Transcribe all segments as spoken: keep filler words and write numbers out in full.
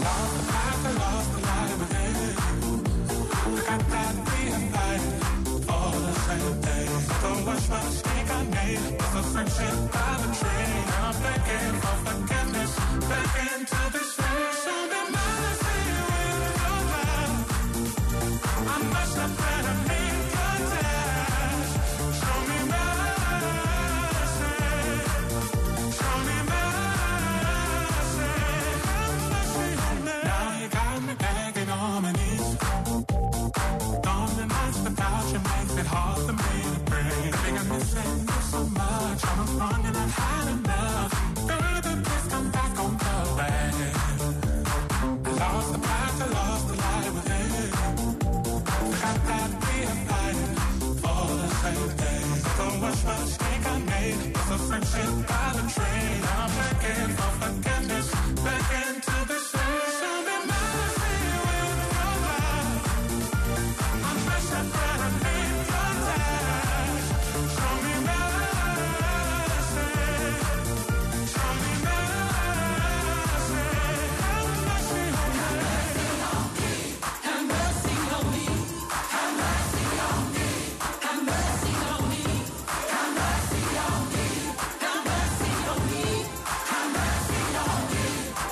lost the path, I lost the light within. Forgot that we invited for the same day. Don't watch my mistake I made. It's a friendship by the train. I'm begging for forgiveness, begging to be saved. Show me mercy with your love. I must have been a mean touch. Show me mercy. Show me mercy. Have mercy on me. Now you got me begging on my knees. Lonely nights without you makes it hard for me to breathe. I think I'm missing you so much. I'm wrong and I've had enough. Baby, please come back on the way. I lost the path, I lost the light within. Forgot that we invited for the same day. Don't watch my mistake I made. It's a friendship by the train. I'm begging for forgiveness, begging to be saved. Show me mercy with your love. I must have been a mean touch. Show me mercy. Show me mercy. Have mercy on me. Have mercy on me. Have mercy on me. Have mercy on me. Have mercy on me. Have mercy on me. Have mercy on me.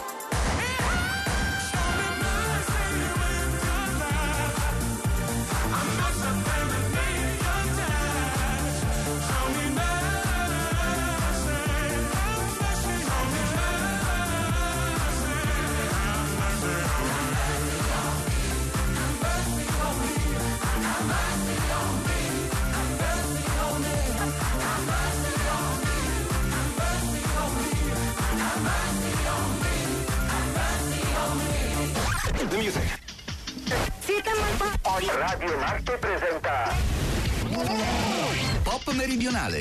Show me mercy with your love. I must have been a mean touch. Show me mercy. Have mercy on me. Have mercy on me. The music. Radio Marte presenta Pop Meridionale.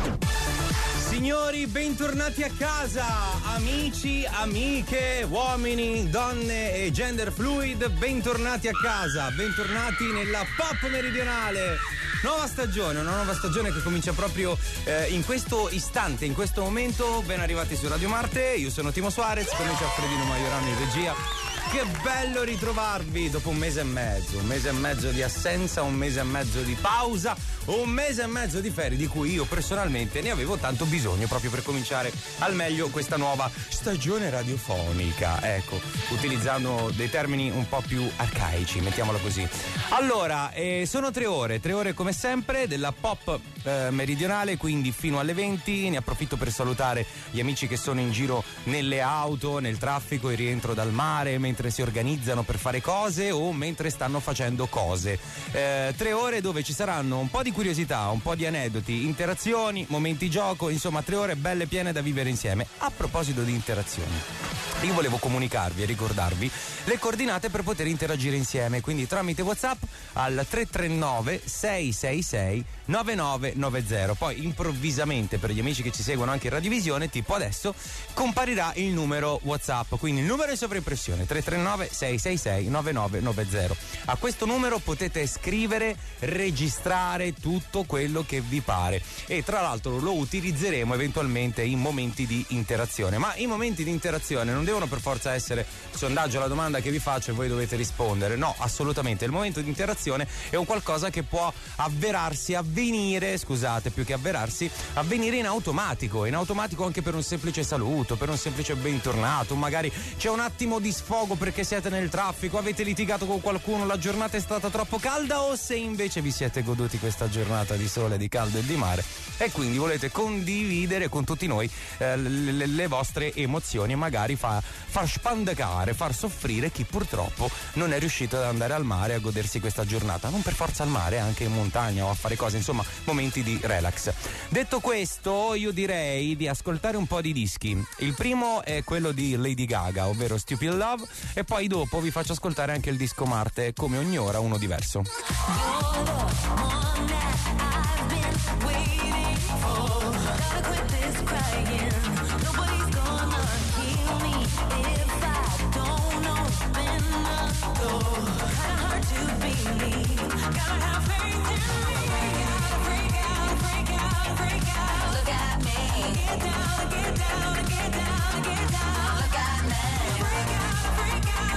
Signori, bentornati a casa, amici, amiche, uomini, donne e gender fluid, bentornati a casa, bentornati nella Pop Meridionale. Nuova stagione, una nuova stagione che comincia proprio eh, in questo istante, in questo momento. Ben arrivati su Radio Marte, io sono Timo Suarez, comincia Alfredino Maiorano in regia. Che bello ritrovarvi dopo un mese e mezzo, un mese e mezzo di assenza, un mese e mezzo di pausa, un mese e mezzo di ferie di cui io personalmente ne avevo tanto bisogno proprio per cominciare al meglio questa nuova stagione radiofonica, ecco, utilizzando dei termini un po' più arcaici, mettiamolo così. Allora, eh, sono tre ore, tre ore come sempre della Pop eh, Meridionale, quindi fino alle venti. Ne approfitto per salutare gli amici che sono in giro nelle auto, nel traffico, in rientro dal mare, mentre si organizzano per fare cose o mentre stanno facendo cose. Eh, tre ore dove ci saranno un po' di curiosità, un po' di aneddoti, interazioni, momenti gioco, insomma tre ore belle piene da vivere insieme. A proposito di interazioni, io volevo comunicarvi e ricordarvi le coordinate per poter interagire insieme, quindi tramite WhatsApp al tre tre nove sei sei sei nove nove nove zero. Poi improvvisamente, per gli amici che ci seguono anche in radiovisione, tipo adesso, comparirà il numero WhatsApp, quindi il numero in sovraimpressione tre tre nove sei sei sei nove nove nove zero. A questo numero potete scrivere, registrare tutto quello che vi pare e tra l'altro lo utilizzeremo eventualmente in momenti di interazione, ma i momenti di interazione non devono per forza essere il sondaggio, la domanda che vi faccio e voi dovete rispondere, no, assolutamente. Il momento di interazione è un qualcosa che può avverarsi, avvenire, scusate, più che avverarsi, avvenire in automatico, in automatico anche per un semplice saluto, per un semplice bentornato, magari c'è un attimo di sfogo perché siete nel traffico, avete litigato con qualcuno, la giornata è stata troppo calda, o se invece vi siete goduti questa giornata di sole, di caldo e di mare e quindi volete condividere con tutti noi eh, le, le vostre emozioni e magari fa, far spandecare, far soffrire chi purtroppo non è riuscito ad andare al mare a godersi questa giornata, non per forza al mare, anche in montagna o a fare cose, insomma momenti di relax. Detto questo, io direi di ascoltare un po' di dischi. Il primo è quello di Lady Gaga, ovvero Stupid Love, e poi dopo vi faccio ascoltare anche il disco Marte, come ogni ora uno diverso. Get down, get down, get down. Look at me. Freak out, freak out.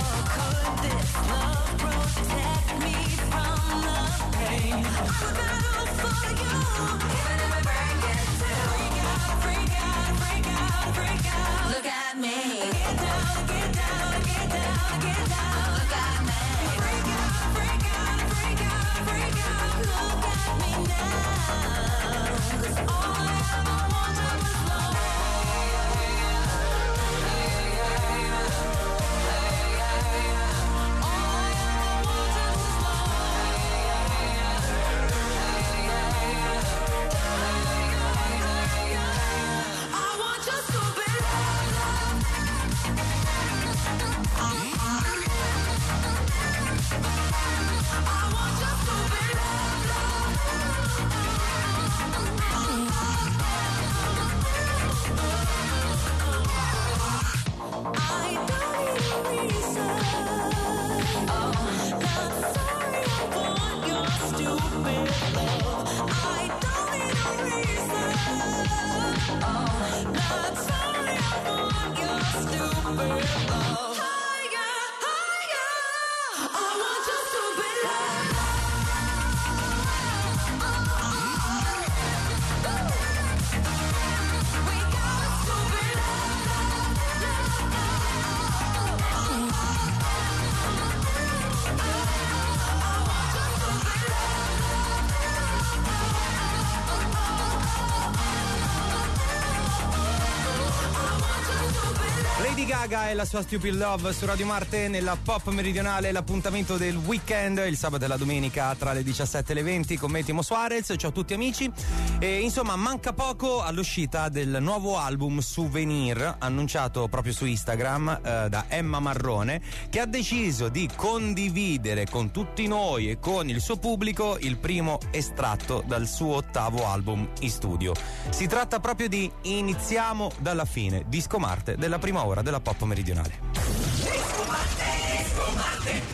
Gaga e la sua Stupid Love su Radio Marte nella Pop Meridionale, l'appuntamento del weekend, il sabato e la domenica tra le diciassette e le venti con me Timo Suarez. Ciao a tutti amici. E insomma manca poco all'uscita del nuovo album Souvenir, annunciato proprio su Instagram eh, da Emma Marrone, che ha deciso di condividere con tutti noi e con il suo pubblico il primo estratto dal suo ottavo album in studio. Si tratta proprio di Iniziamo dalla fine, disco Marte della prima ora della Pop Meridionale. Disco Marte, Disco Marte.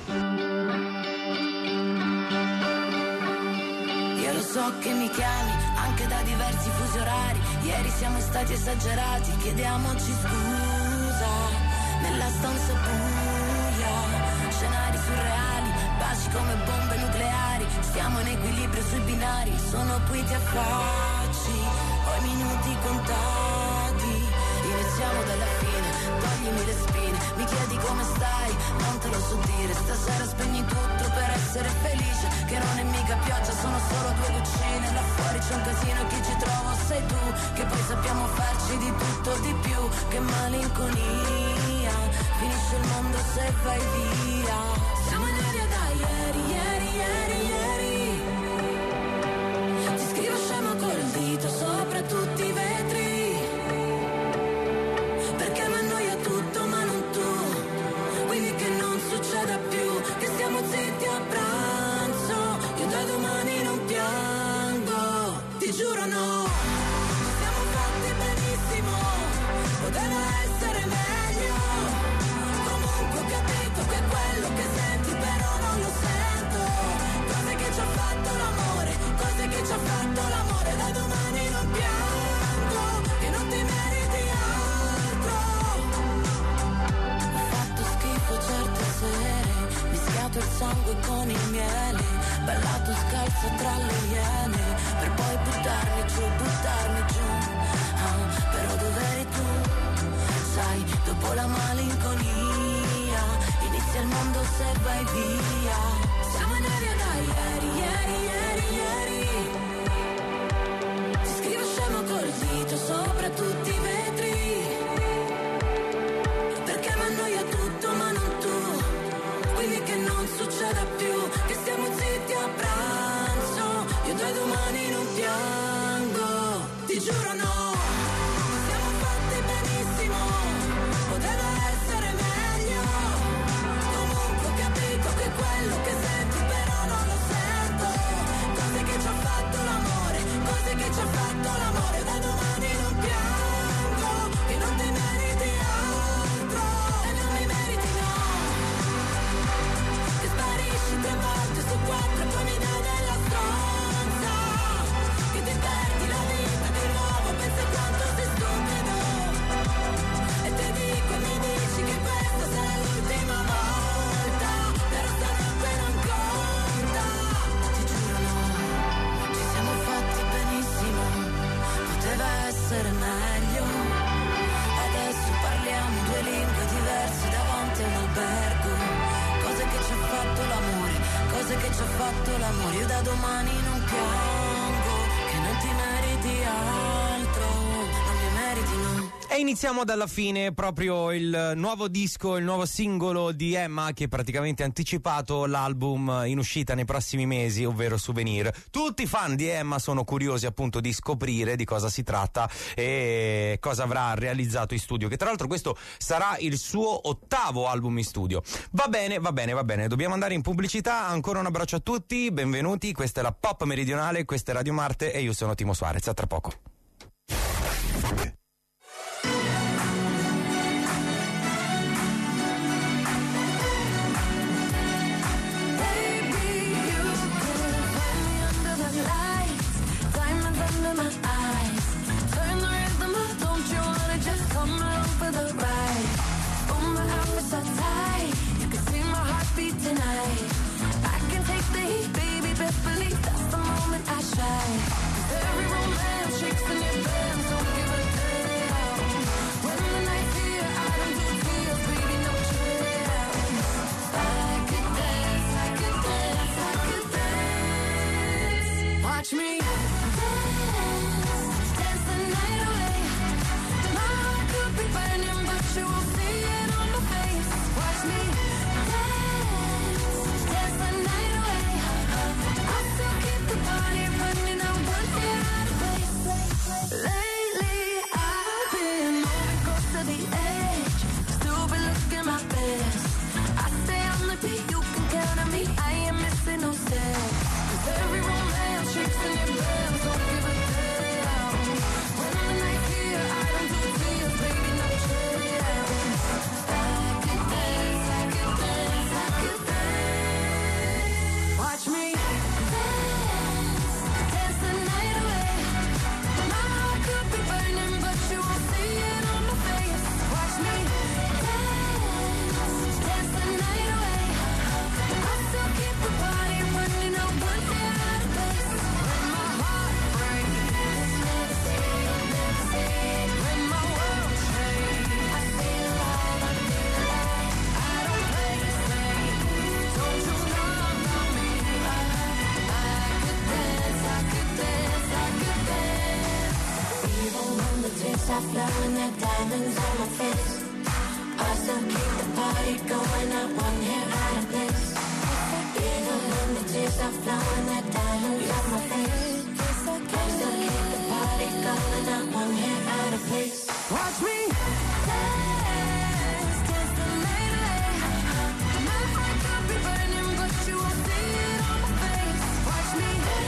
Io lo so che mi chiami anche da diversi fusi orari. Ieri siamo stati esagerati, chiediamoci scusa. Nella stanza buia, scenari surreali, baci come bombe nucleari. Stiamo in equilibrio sui binari, sono qui ti affacci, ho i minuti contati. Iniziamo dalla fine, toglimi le spine, mi chiedi come stai, non te lo so dire. Stasera spegni tutto per essere felice, che non è mica pioggia, sono solo due lucine. Là fuori c'è un casino, chi ci trova sei tu, che poi sappiamo farci di tutto di più. Che malinconia, finisce il mondo se vai via. Siamo in aria da ieri, ieri, ieri, ieri. Ti scrivo scemo col dito sopra tutti i vetri. Da più, che stiamo zitti a pranzo, io da domani non piango, ti giuro no, siamo fatti benissimo, poteva essere meglio, comunque ho capito che è quello che senti però non lo sento, cose che ci ha fatto l'amore, cose che ci ha fatto l'amore, da domani non piango, che non ti meriti altro, ho fatto schifo certe sere, mischiato il sangue con il miele, ballato scalzo tra le iene, per poi buttarmi giù, buttarmi giù, ah, però dov'eri tu? Sai, dopo la malinconia, inizia il mondo se vai via. Siamo in aria da ieri, ieri, ieri, ieri. Ti scrivo scemo col dito sopra tutti i vetri, perché mi annoia tutto ma non tu. Quindi che non succeda più, che stiamo zitti a pranzo, io da domani non piango, ti giuro no, siamo fatti benissimo, poteva essere meglio, comunque ho capito che quello che senti però non lo sento, cose che ci ha fatto l'amore, cose che ci ha fatto l'amore, da domani non piango, che non ti l'amore, io da domani non piango, che non ti meriti altro, non mi meriti no. E iniziamo dalla fine, proprio il nuovo disco, il nuovo singolo di Emma, che praticamente ha anticipato l'album in uscita nei prossimi mesi, ovvero Souvenir. Tutti i fan di Emma sono curiosi appunto di scoprire di cosa si tratta e cosa avrà realizzato in studio, che tra l'altro questo sarà il suo ottavo album in studio. Va bene, va bene, va bene, dobbiamo andare in pubblicità. Ancora un abbraccio a tutti, benvenuti, questa è la Pop Meridionale, questa è Radio Marte e io sono Timo Suarez, a tra poco. Watch me dance, dance the night away. My heart could be burning, but you won't see it on my face. Watch me dance, dance the night away. I'll still keep the party running, I won't get out of place. Lately I've been moving close to the edge, still been looking my best. I stay on the beat, you can count on me, I ain't missing no steps. 'Cause every romance shakes in your bands, don't give a damn. When the night's here, I don't do tears, baby, no chance. I could dance, I could dance, I could dance. Watch me dance, dance the night away. My heart could be burning, but you won't see it on my face. Watch me dance, dance the night away. I'll still keep the party running, I won't get out of place. When my heart breaks, never see, never see. When my world shakes, I feel alive, I feel alive. I don't play safe, don't you know about me? I, I could dance, I could dance, I could dance. Even when the tears are flowing, the diamonds on my face, I still keep the party going, not one hair out of place. Even when the tears are flowing, the diamonds on my face, I still keep the party going, not one hair out of place. Watch me dance, dance the night away. My heart could be burning, but you won't see it on my face. Watch me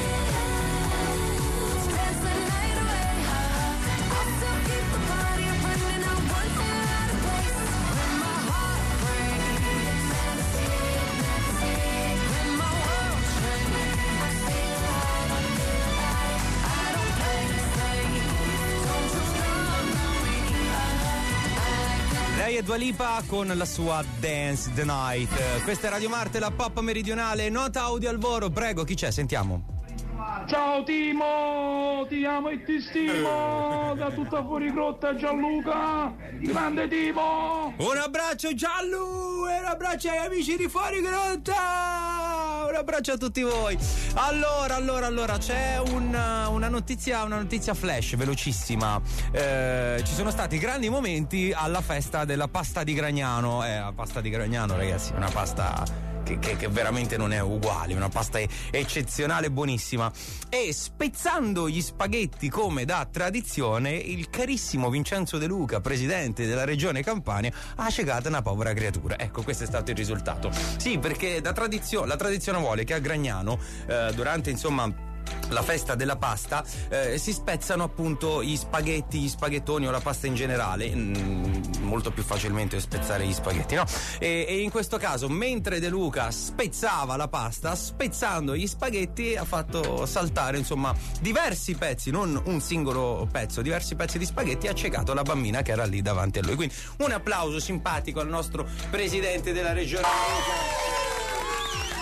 dance, dance the night away. I'll still keep the party running, I won't get out of place. When my heart breaks, never see, never see. When my world shakes, I feel alive, I feel alive. I don't play safe, don't you know about me? Lei è Dua Lipa con la sua Dance the Night. Questa è Radio Marte, la Pop Meridionale. Nota audio al volo, prego, chi c'è? Sentiamo. Ciao Timo, ti amo e ti stimo, da tutta fuori grotta Gianluca, grande Timo. Un abbraccio Giallo e un abbraccio agli amici di Fuori Grotta. Un abbraccio a tutti voi. Allora, allora, allora, c'è una, una notizia, una notizia flash velocissima. Eh, ci sono stati grandi momenti alla festa della pasta di Gragnano. Eh, la pasta di Gragnano, ragazzi, è una pasta Che, che, che veramente non è uguale, una pasta eccezionale, buonissima. E spezzando gli spaghetti come da tradizione, il carissimo Vincenzo De Luca, presidente della regione Campania, ha ciecato una povera creatura. Ecco, questo è stato il risultato. Sì, perché da tradizione, la tradizione vuole che a Gragnano, eh, durante insomma la festa della pasta, eh, si spezzano appunto gli spaghetti, gli spaghettoni o la pasta in generale. Mm, molto più facilmente spezzare gli spaghetti, no? E, e in questo caso, mentre De Luca spezzava la pasta, spezzando gli spaghetti ha fatto saltare insomma diversi pezzi, non un singolo pezzo, diversi pezzi di spaghetti, ha accecato la bambina che era lì davanti a lui. Quindi un applauso simpatico al nostro presidente della regione.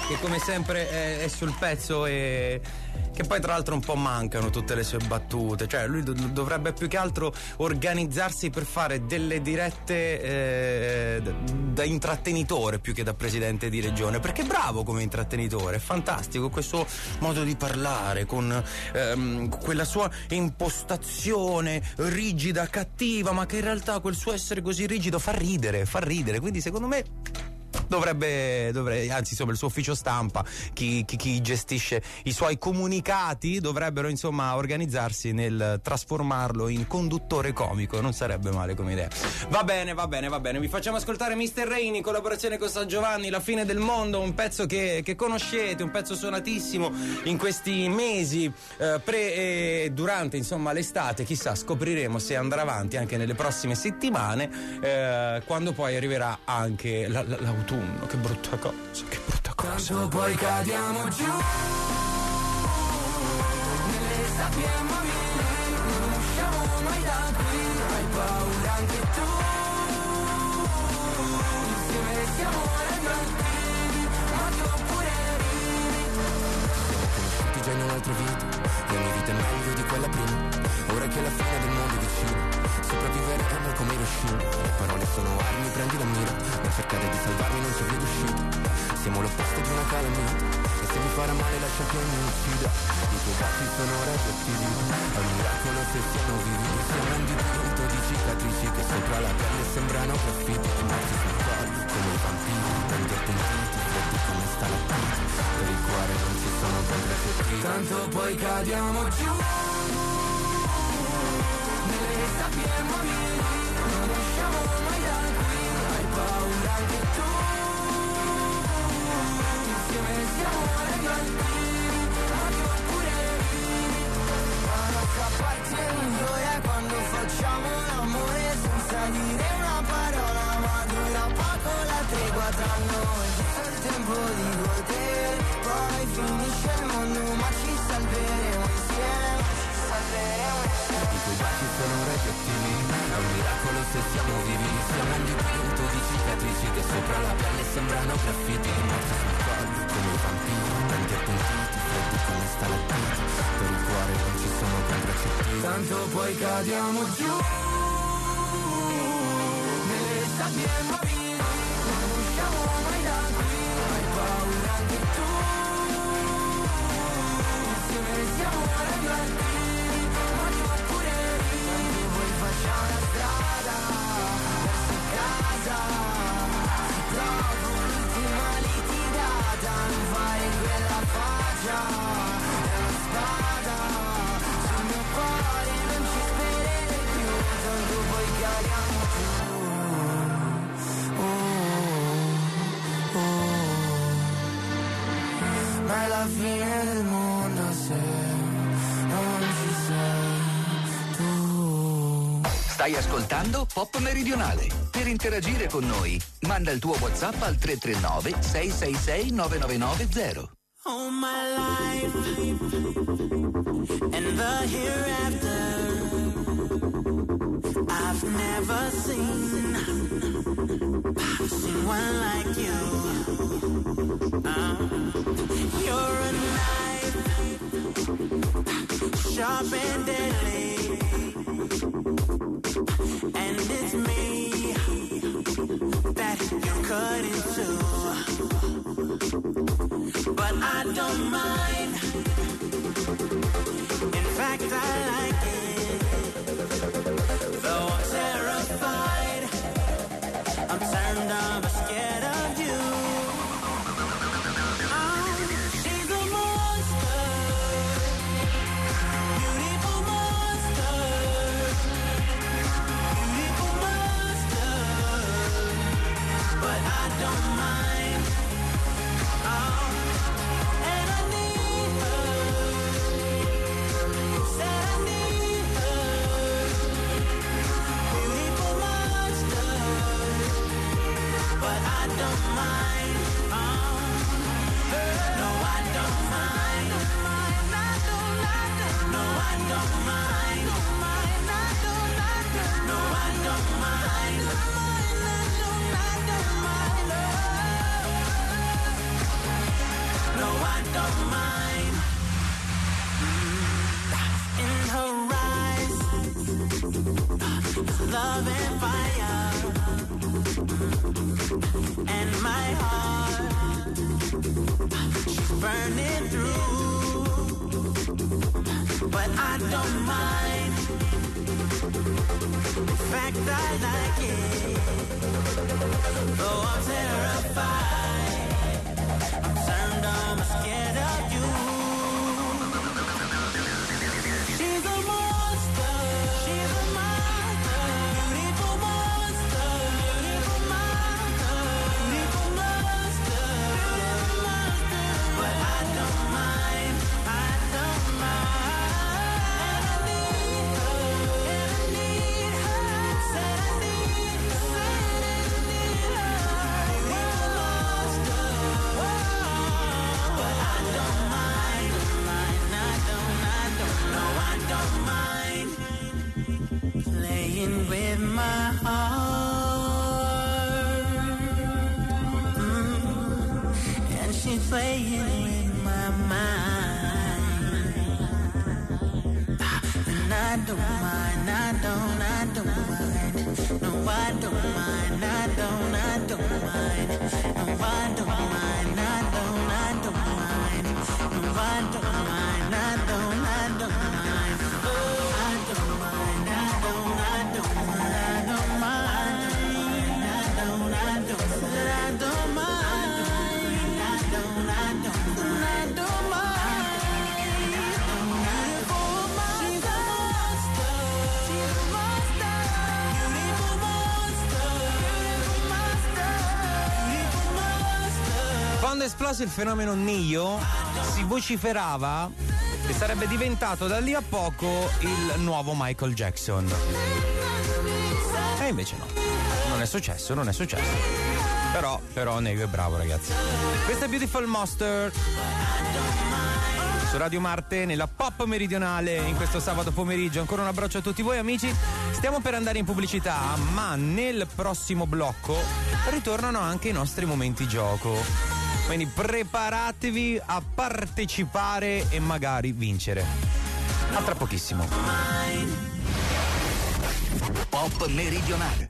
che come sempre è, è sul pezzo e che poi tra l'altro un po' mancano tutte le sue battute, cioè lui do- dovrebbe più che altro organizzarsi per fare delle dirette eh, da intrattenitore più che da presidente di regione, perché è bravo come intrattenitore, è fantastico questo modo di parlare con ehm, quella sua impostazione rigida, cattiva, ma che in realtà quel suo essere così rigido fa ridere, fa ridere, quindi secondo me Dovrebbe, dovrebbe, anzi insomma il suo ufficio stampa, chi, chi, chi gestisce i suoi comunicati dovrebbero insomma organizzarsi nel trasformarlo in conduttore comico, non sarebbe male come idea. Va bene, va bene, va bene, vi facciamo ascoltare mister Rain in collaborazione con San Giovanni, La fine del mondo, un pezzo che, che conoscete, un pezzo suonatissimo in questi mesi eh, pre e durante insomma l'estate, chissà, scopriremo se andrà avanti anche nelle prossime settimane eh, quando poi arriverà anche la, la, l'autunno. Che brutta cosa, che brutta cosa. Tanto poi cadiamo giù nelle sabbie mobili, non usciamo mai da qui, hai paura anche tu, insieme siamo radioattivi, ma tu pure vivi. Siamo conosciuti già in un'altra vita, la mia vita è meglio di quella prima, ora che la fine del mondo è vicino, sopravviveremo come Hiroshima, le parole sono armi, prendi la mira, non cercare di salvarmi, non c'è via d'uscita, siamo l'opposto di una calamita, e se mi farà male lascia che mi uccida, i tuoi baci sono radioattivi, è un miracolo se siamo vivi, siamo un dipinto di cicatrici che sopra la pelle sembrano graffiti, morti sul corpo come i vampiri, tanti appuntiti, freddi come stalattiti, per il cuore non ci sono contraccettivi, tanto poi cadiamo giù nelle sabbie mobili, non usciamo mai da qui, hai paura anche tu, insieme siamo radioattivi, ma tu pure vivi. Ma nostra parte migliore è quando facciamo l'amore senza dire una parola, ma dura poco la tregua tra noi, giusto il tempo di godere, poi finisce il mondo ma ci salveremo insieme, ci salveremo insieme. I tuoi baci sono radioattivi, è un miracolo se siamo vivi, siamo un dipinto di cicatrici che sopra la pelle sembrano graffiti, morti sul collo come i vampiri, tanti appuntiti, freddi come stalattiti, per il cuore non ci sono contraccettivi, tanto poi cadiamo giù nelle sabbie mobili, non usciamo mai da qui, hai paura anche tu, insieme siamo radioattivi, ma tu pure vivi, poi facciamo la strada verso casa, dopo l'ultima litigata, non fare quella faccia, è una spada sul mio cuore, non ci sperare più, tanto poi cadiamo giù, oh, oh. Ma è la fine del mondo se non ci sei tu. Stai ascoltando Pop Meridionale. Per interagire con noi, manda il tuo WhatsApp al tre tre nove sei sei sei nove nove nove zero. All my life and the hereafter, I've never seen seen one like you. Uh, you're a knife, sharp and deadly, and it's me that you cut into. But I don't mind. In fact, I like it. Though I'm terrified, I'm turned on, but scared of you. Oh, she's a monster, beautiful monster, beautiful monster. But I don't mind. Oh. I don't mind. In fact, I like it. Though I'm terrified, I'm turned on, I'm scared of you. She's a monster, she's a monster, beautiful monster, beautiful monster, beautiful monster, beautiful monster. But I don't mind, I don't mind. And I need her, and I need her. Said I need her, said I need her. Beautiful monster, oh. But I don't mind, mind, I don't, I don't know, I don't mind playing with my heart. Mm. And she's playing with my mind. And I don't mind, I don't, I don't mind. No, I don't mind, I don't, I don't mind. No, I don't mind, I don't, I don't mind. No, I don't mind, I don't, I don't mind. Oh, I don't mind, I don't, I don't mind. I don't mind, I don't, I don't, I don't mind. I don't, I don't, I don't mind. Beautiful monster, she's a monster. Beautiful monster, beautiful monster, beautiful monster. Quando è esploso il fenomeno Nio, si vociferava che sarebbe diventato da lì a poco il nuovo Michael Jackson. E invece no, non è successo, non è successo. Però, però Nio è bravo, ragazzi. Questa è Beautiful Monster su Radio Marte nella Pop Meridionale in questo sabato pomeriggio. Ancora un abbraccio a tutti voi, amici. Stiamo per andare in pubblicità, ma nel prossimo blocco ritornano anche i nostri momenti gioco. Quindi preparatevi a partecipare e magari vincere. A tra pochissimo. Pop Meridionale.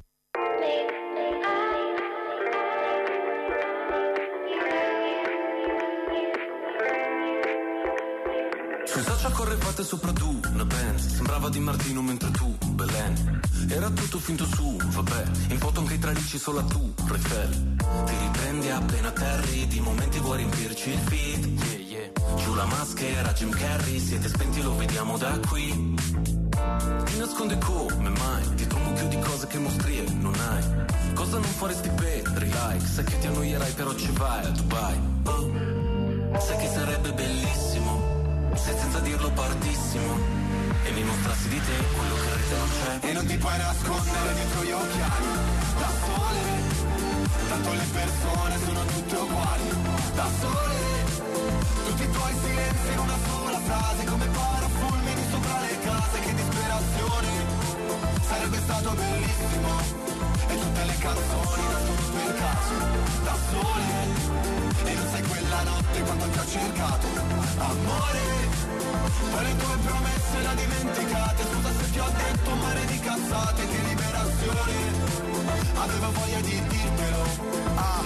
Sui social correvate sopra tu, una band. Sembrava Di Martino mentre tu, Belen. Era tutto finto su, vabbè. In foto anche i tralicci solo a tu, Refel. Ti riprendi appena terri, di momenti vuoi riempirci il feed. Yeah, yeah. Giù la maschera, Jim Carrey, siete spenti, lo vediamo da qui. Ti nasconde come mai, dietro un mucchio di cose che mostrie non hai. Cosa non faresti per like? Sai che ti annoierai però ci vai a Dubai. Oh, sai che sarebbe bellissimo se senza dirlo partissimo e mi mostrassi di te quello che in rete non c'è. E non ti puoi nascondere dietro gli occhiali da sole, tanto le persone sono tutte uguali. Da sole, tutti i tuoi silenzi in una sola frase, come parafulmini sopra le case. Che disperazione, sarebbe stato bellissimo. E tutte le canzoni nascono per caso. Da sole, e non sai quella notte quando ti ho cercato, amore. Poi le tue promesse le dimenticate. Scusa se ti ho detto un mare di cazzate. Che liberazione, avevo voglia di dirtelo. Ah,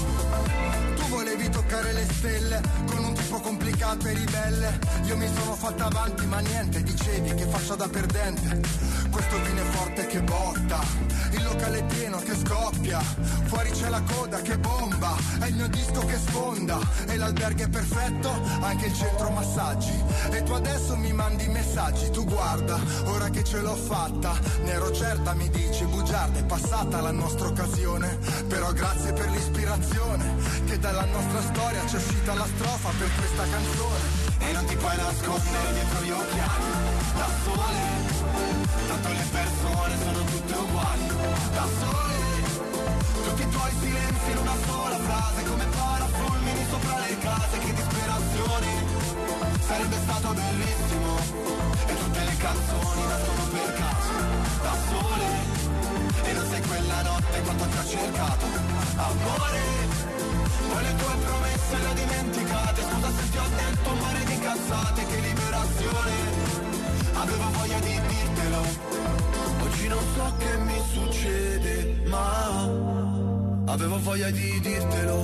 tu volevi toccare le stelle con un tipo complicato e ribelle. Io mi sono fatta avanti ma niente, dicevi che faccia da perdente. Questo vino è forte che botta, il locale è pieno che scoppia, fuori c'è la coda che bomba, è il mio disco che sfonda, e l'albergo è perfetto, anche il centro massaggi. E tu adesso mi mandi messaggi, tu guarda, ora che ce l'ho fatta, ne ero certa mi dici, bugiarda, è passata la nostra occasione. Però grazie per l'ispirazione, che dalla nostra storia c'è uscita la strofa per questa canzone. E non ti puoi nascondere dietro gli occhiali, da sole, tanto le persone sono tutte uguali. Da sole, tutti i tuoi silenzi in una sola frase, come parafulmini sopra le case. Che disperazione, sarebbe stato bellissimo. E tutte le canzoni nascono per caso. Da sole, e non sei quella notte quando ti ho cercato, amore. Poi le tue promesse le ho dimenticate. Scusa se ti ho detto un mare di cazzate. Che liberazione, avevo voglia di dirtelo. Oggi non so che mi succede, ma avevo voglia di dirtelo.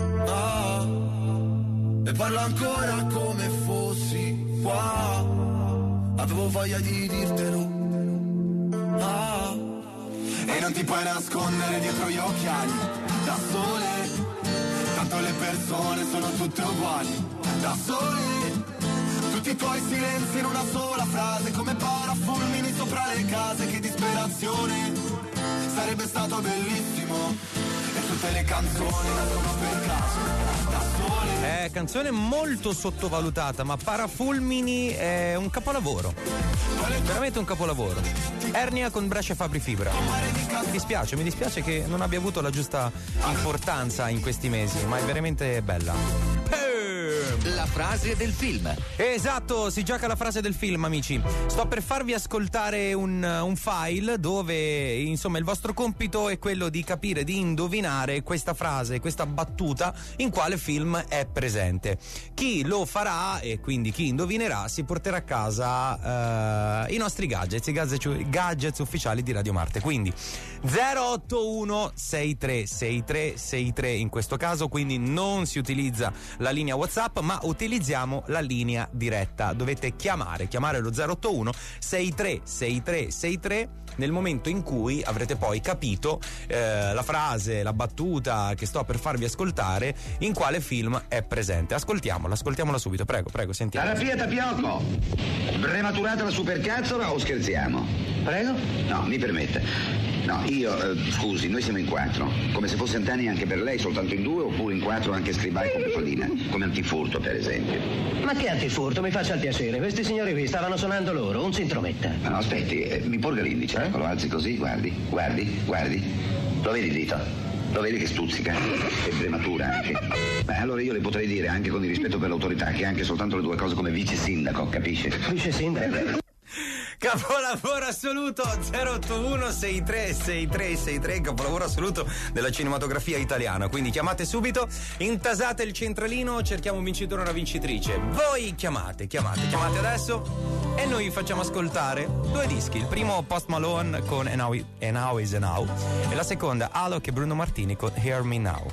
Ah, e parlo ancora come fossi qua. avevo voglia di dirtelo. Ah, e non ti puoi nascondere dietro gli occhiali, da sole, tanto le persone sono tutte uguali, da sole, tutti i tuoi silenzi in una sola frase, come parafulmini sopra le case, che disperazione, sarebbe stato bellissimo, e tutte le canzoni nascono per caso, da sole. È canzone molto sottovalutata, ma Parafulmini è un capolavoro, veramente un capolavoro. Ernia con Brescia Fabri Fibra. Mi dispiace, mi dispiace che non abbia avuto la giusta importanza in questi mesi, ma è veramente bella. La frase del film. Esatto, si gioca la frase del film, amici. Sto per farvi ascoltare un, un file dove, insomma, il vostro compito è quello di capire, di indovinare questa frase, questa battuta in quale film è presente. Chi lo farà, e quindi chi indovinerà, si porterà a casa uh, i nostri gadgets, i gadgets, gadgets ufficiali di Radio Marte. Quindi zero otto uno sei tre sei tre sei tre in questo caso, quindi non si utilizza la linea WhatsApp, ma utilizziamo la linea diretta. Dovete chiamare, chiamare lo zero otto uno sei tre sei tre sei tre nel momento in cui avrete poi capito eh, la frase, la battuta che sto per farvi ascoltare, in quale film è presente. Ascoltiamola, ascoltiamola subito, prego, prego, sentiamo. Terapia tapioco, prematurata la supercazzola o scherziamo? Prego? No, mi permetta. No, io, eh, scusi, noi siamo in quattro. Come se fosse Antani anche per lei, soltanto in due, oppure in quattro anche Scribai con Pefaldina. Come antifurto, per esempio. Ma che antifurto, mi faccia il piacere. Questi signori qui stavano suonando loro, un si intrometta. Ma no, aspetti, eh, mi porga l'indice. Eh? Lo alzi così, guardi, guardi, guardi. Lo vedi il dito? Lo vedi che stuzzica? È prematura anche. Beh, allora io le potrei dire, anche con il rispetto per l'autorità, che anche soltanto le due cose come vice sindaco, capisce? Vice sindaco? Capolavoro assoluto, zero otto uno sei tre sei tre sei tre, capolavoro assoluto della cinematografia italiana. Quindi chiamate subito, intasate il centralino, cerchiamo un vincitore o una vincitrice. Voi chiamate, chiamate, chiamate adesso e noi facciamo ascoltare due dischi. Il primo Post Malone con And Now, And Now Is And Now, e la seconda Alok e Bruno Martini con Hear Me Now.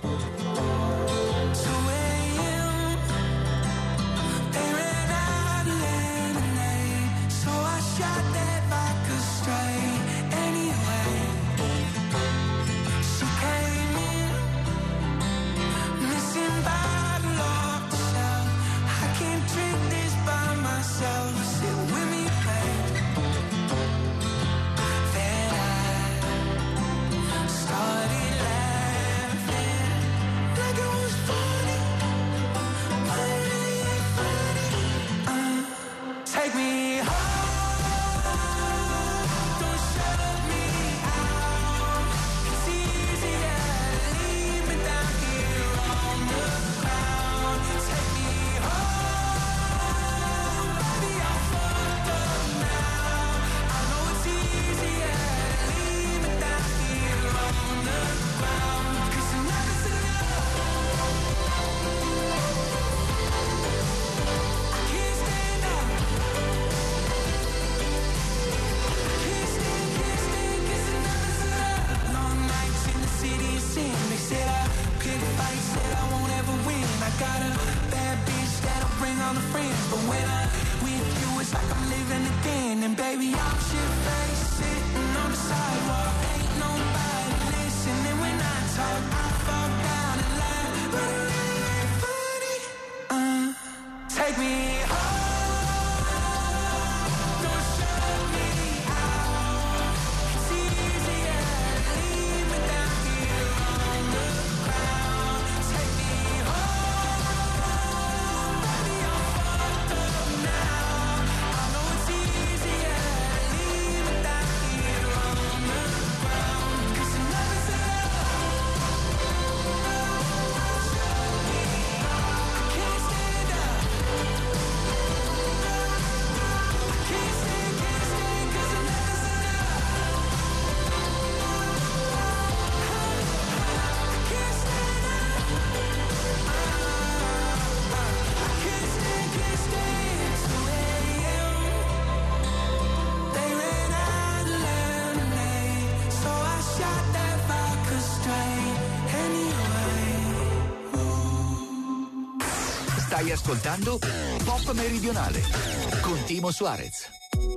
Stai ascoltando Pop Meridionale con Timo Suarez.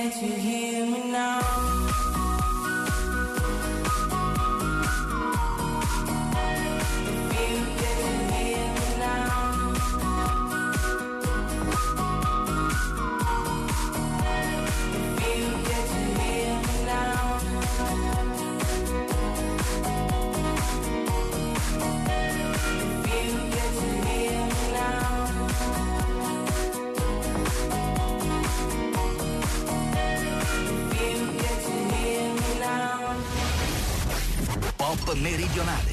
can't you hear me now? Pop meridionale.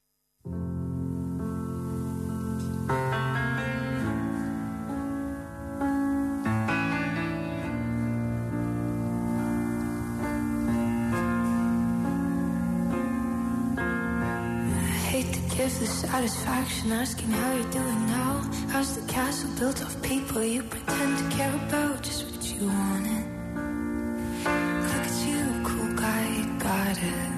Give the satisfaction asking how you're doing now. How's the castle built of people you pretend to care about? Just what you wanted. Look at you, cool guy, you got it.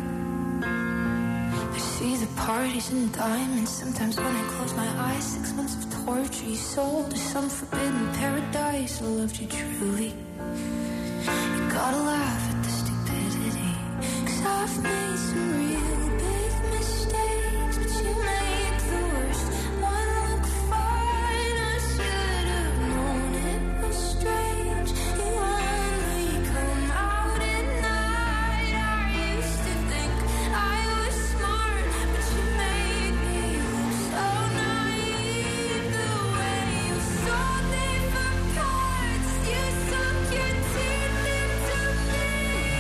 I see the parties and diamonds. Sometimes when I close my eyes, six months of torture you sold to some forbidden paradise. I loved you truly. You gotta laugh at the stupidity, 'cause I've made some real big mistakes, but you made the worst one look fine. I should have known it was strange. You only come out at night. I used to think I was smart, but you made me look so naive. The way you sold me for parts, you sunk your teeth into me.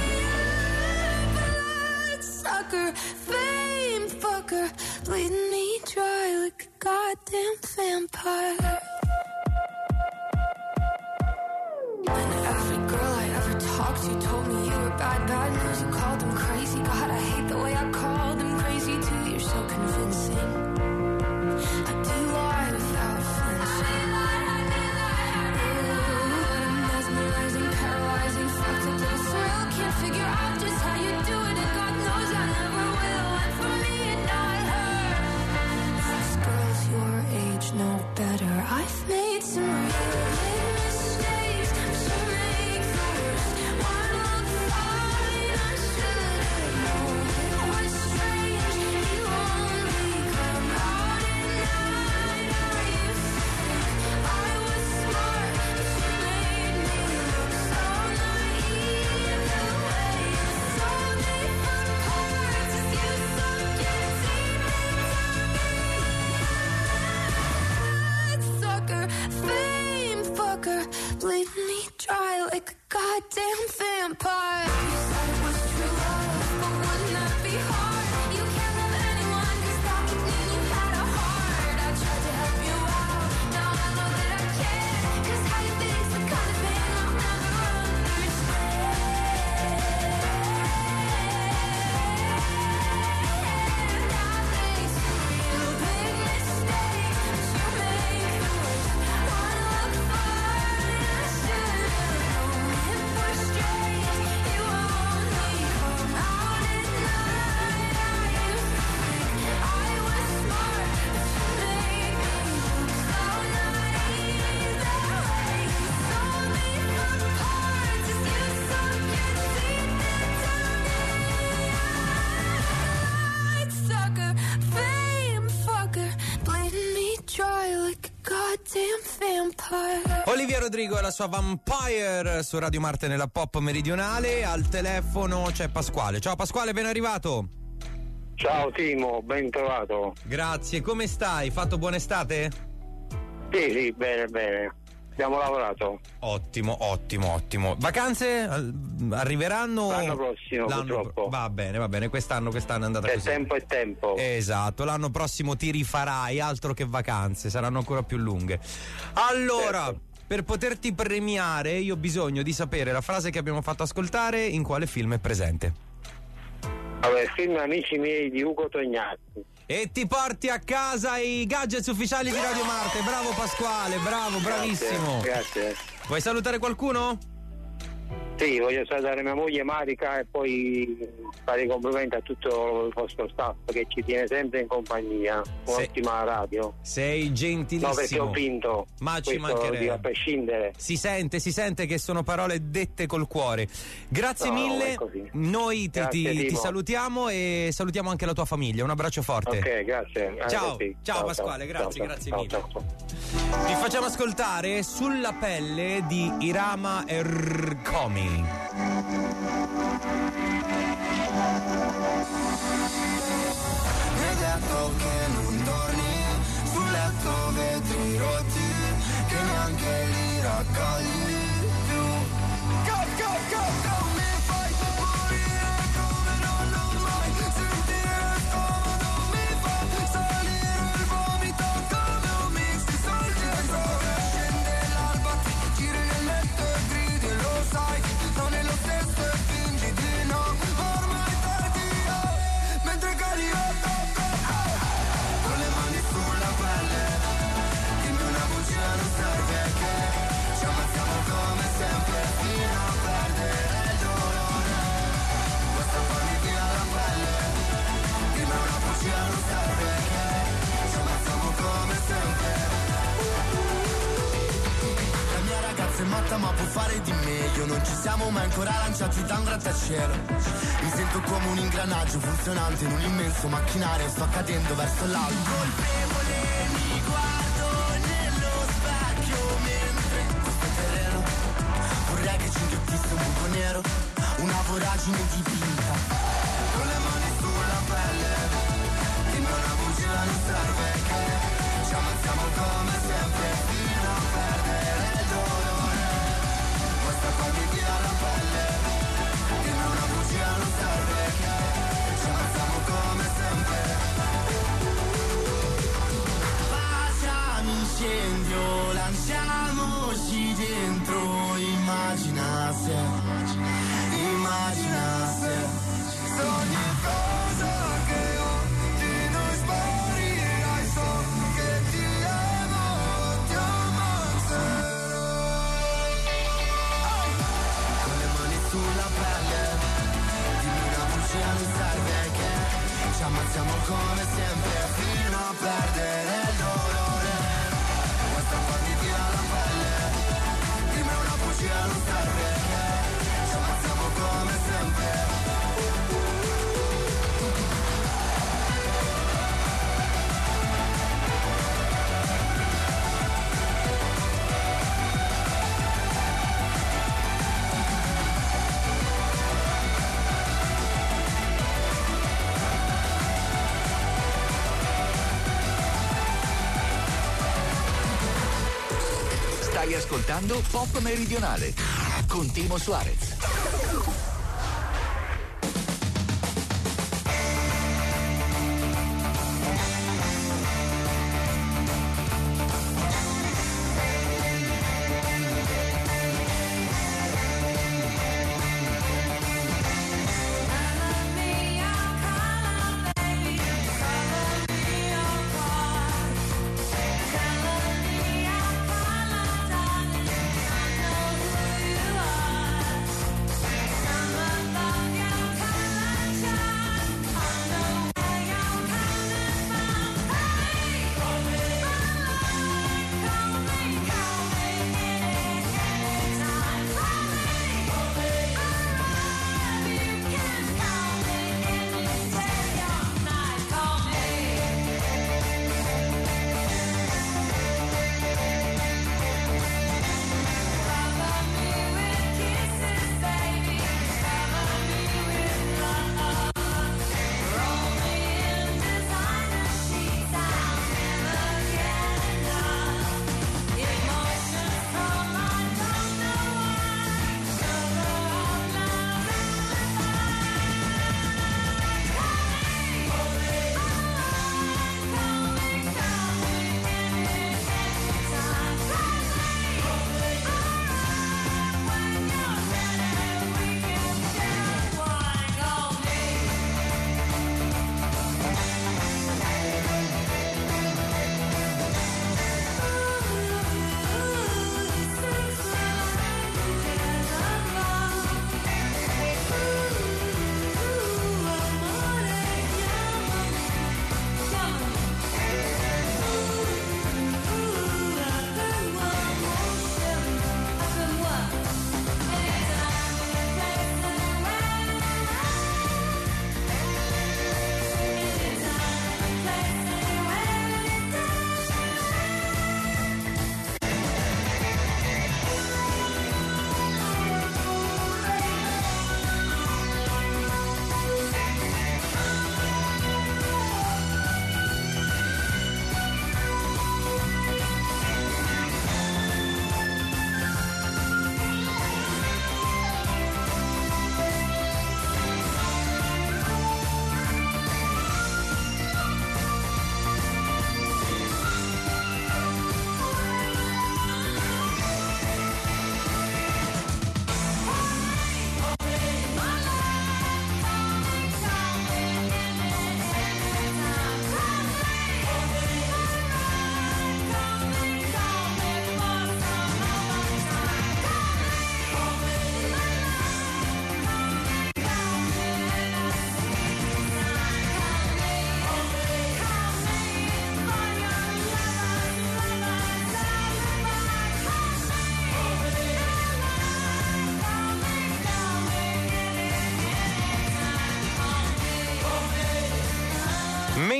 Blood sucker, fame fucker, bleeding me dry like a goddamn vampire. And every girl I ever talked to told me you were bad, bad news. You called them crazy. God, I hate the way I called them crazy too. You're so convincing. I do lie without flinching. What a mesmerizing, paralyzing, fucked up little thrill. Can't figure out just how you do it, and God knows I never will. And for me and not her, these girls your age know better. I've made some real big mistakes, but you make the worst one look fine. I should have known it was strange. You only come out at night. I used to think I was smart, but you made me look so naive. The way you sold me for parts is you sunk your teeth into me. Sucker, fame fucker, bleeding me dry like a goddamn vampire. You said it was true love, but wouldn't that be hard? You can't love anyone, 'cause that would mean you had a heart. I tried to help you out, now I know that I can't, 'cause how you think's the kind of thing I'll never understand. I made some real big mistakes, but you made the worst one look fine. I should have known it was strange. You only come out at night. I used to think I was smart, but you made me look so naive. The way you sold me for parts is you sunk your teeth into me. Sucker, fame fucker, bleeding me dry like a goddamn vampire. Olivia Rodrigo e la sua Vampire su Radio Marte nella Pop meridionale. Al telefono c'è Pasquale. Ciao Pasquale, ben arrivato. Ciao Timo, ben trovato. Grazie, come stai? Fatto buona estate? Sì, sì, bene, bene. Abbiamo lavorato. Ottimo, ottimo, ottimo. Vacanze Al- arriveranno? L'anno prossimo, purtroppo. Va bene, va bene, quest'anno, quest'anno è andata C'è così. tempo e tempo. Esatto, l'anno prossimo ti rifarai, altro che vacanze, saranno ancora più lunghe. Allora, Certo. per poterti premiare io ho bisogno di sapere la frase che abbiamo fatto ascoltare in quale film è presente. Vabbè, il film Amici miei di Ugo Tognazzi. E ti porti a casa i gadgets ufficiali di Radio Marte. Bravo Pasquale, bravo, bravissimo. Grazie. Vuoi salutare qualcuno? Sì, voglio salutare mia moglie Marica e poi fare i complimenti a tutto il vostro staff che ci tiene sempre in compagnia. Un'ottima radio. Sei gentilissimo. No, perché ho vinto. Ma ci Questo mancherebbe. a prescindere. Si sente, si sente che sono parole dette col cuore. Grazie No, mille. è così. Noi ti, Grazie, ti- ti Timo. salutiamo e salutiamo anche la tua famiglia. Un abbraccio forte. Ok, grazie. Ciao, Arrivederci. ciao Pasquale, grazie, ciao, grazie ciao, mille. ciao, ciao. Vi facciamo ascoltare Sulla pelle di Irama Ercomi. Mi hai detto che non torni, sul letto vetri rotti, che neanche li raccogli più. Go, go, go, go, mi fai morire come non l'ho mai sentire, scomodo, mi fa salire il vomito come un mix di soldi e droga. Scende l'alba, ti giri nel letto e gridi, lo sai, non è lo stesso e fingi di no, ormai tardi io, mentre cadi io, go, go, go. Con le mani sulla pelle, dimmi una bugia, non serve che ci ammazziamo come sempre fino a perdere il dolore. Basta farmi via la pelle, dimmi una bugia, non serve che ci ammazziamo come sempre. La mia ragazza è matta ma può fare di meglio, non ci siamo mai ancora lanciati da un grattacielo. Mi sento come un ingranaggio funzionante in un immenso macchinario, sto cadendo verso l'alto. Colpevole mi guardo nello specchio mentre questo terreno vorrei che ci inghiottisse un buco nero, una voragine dipinta. Con le mani sulla pelle, dimmi una bugia, non serve che ci ammazziamo come sempre fino a perdere il dolore. Basta farmi via la pelle, dimmi una bugia, non serve che ci ammazziamo come sempre. Facciamo incendio, lanciamoci dentro, immagina se, immagina se, se ogni cosa che ho di noi sparirai, so che ti amo, ti ammazzerò. Con le mani sulla pelle, dimmi una bugia, non serve che ci ammazziamo come sempre fino a perdere il dolore. Basta farmi via la pelle, dimmi una bugia, non serve che ci ammazziamo come sempre. Stai ascoltando Pop Meridionale con Timo Suarez. Color me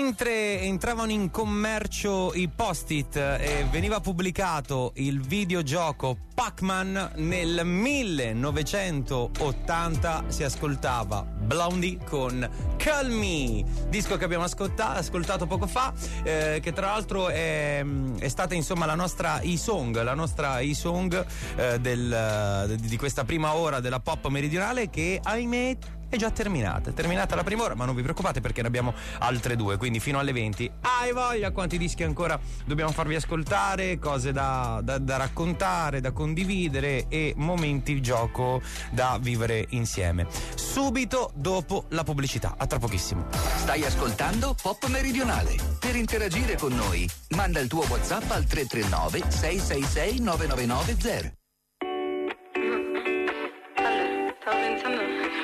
Mentre entravano in commercio i post-it e veniva pubblicato il videogioco Pac-Man, nel millenovecentottanta si ascoltava Blondie con Call Me, disco che abbiamo ascolta- ascoltato poco fa, eh, che tra l'altro è, è stata insomma la nostra e-song, la nostra e-song eh, del, di questa prima ora della pop meridionale, che ahimè è già terminata, è terminata la prima ora, ma non vi preoccupate perché ne abbiamo altre due, quindi fino alle venti. Hai voglia, quanti dischi ancora dobbiamo farvi ascoltare, cose da, da, da raccontare, da condividere e momenti di gioco da vivere insieme. Subito dopo la pubblicità, a tra pochissimo. Stai ascoltando Pop Meridionale. Per interagire con noi, manda il tuo WhatsApp al tre tre nove sei sei sei nove nove nove zero. Stavo pensando.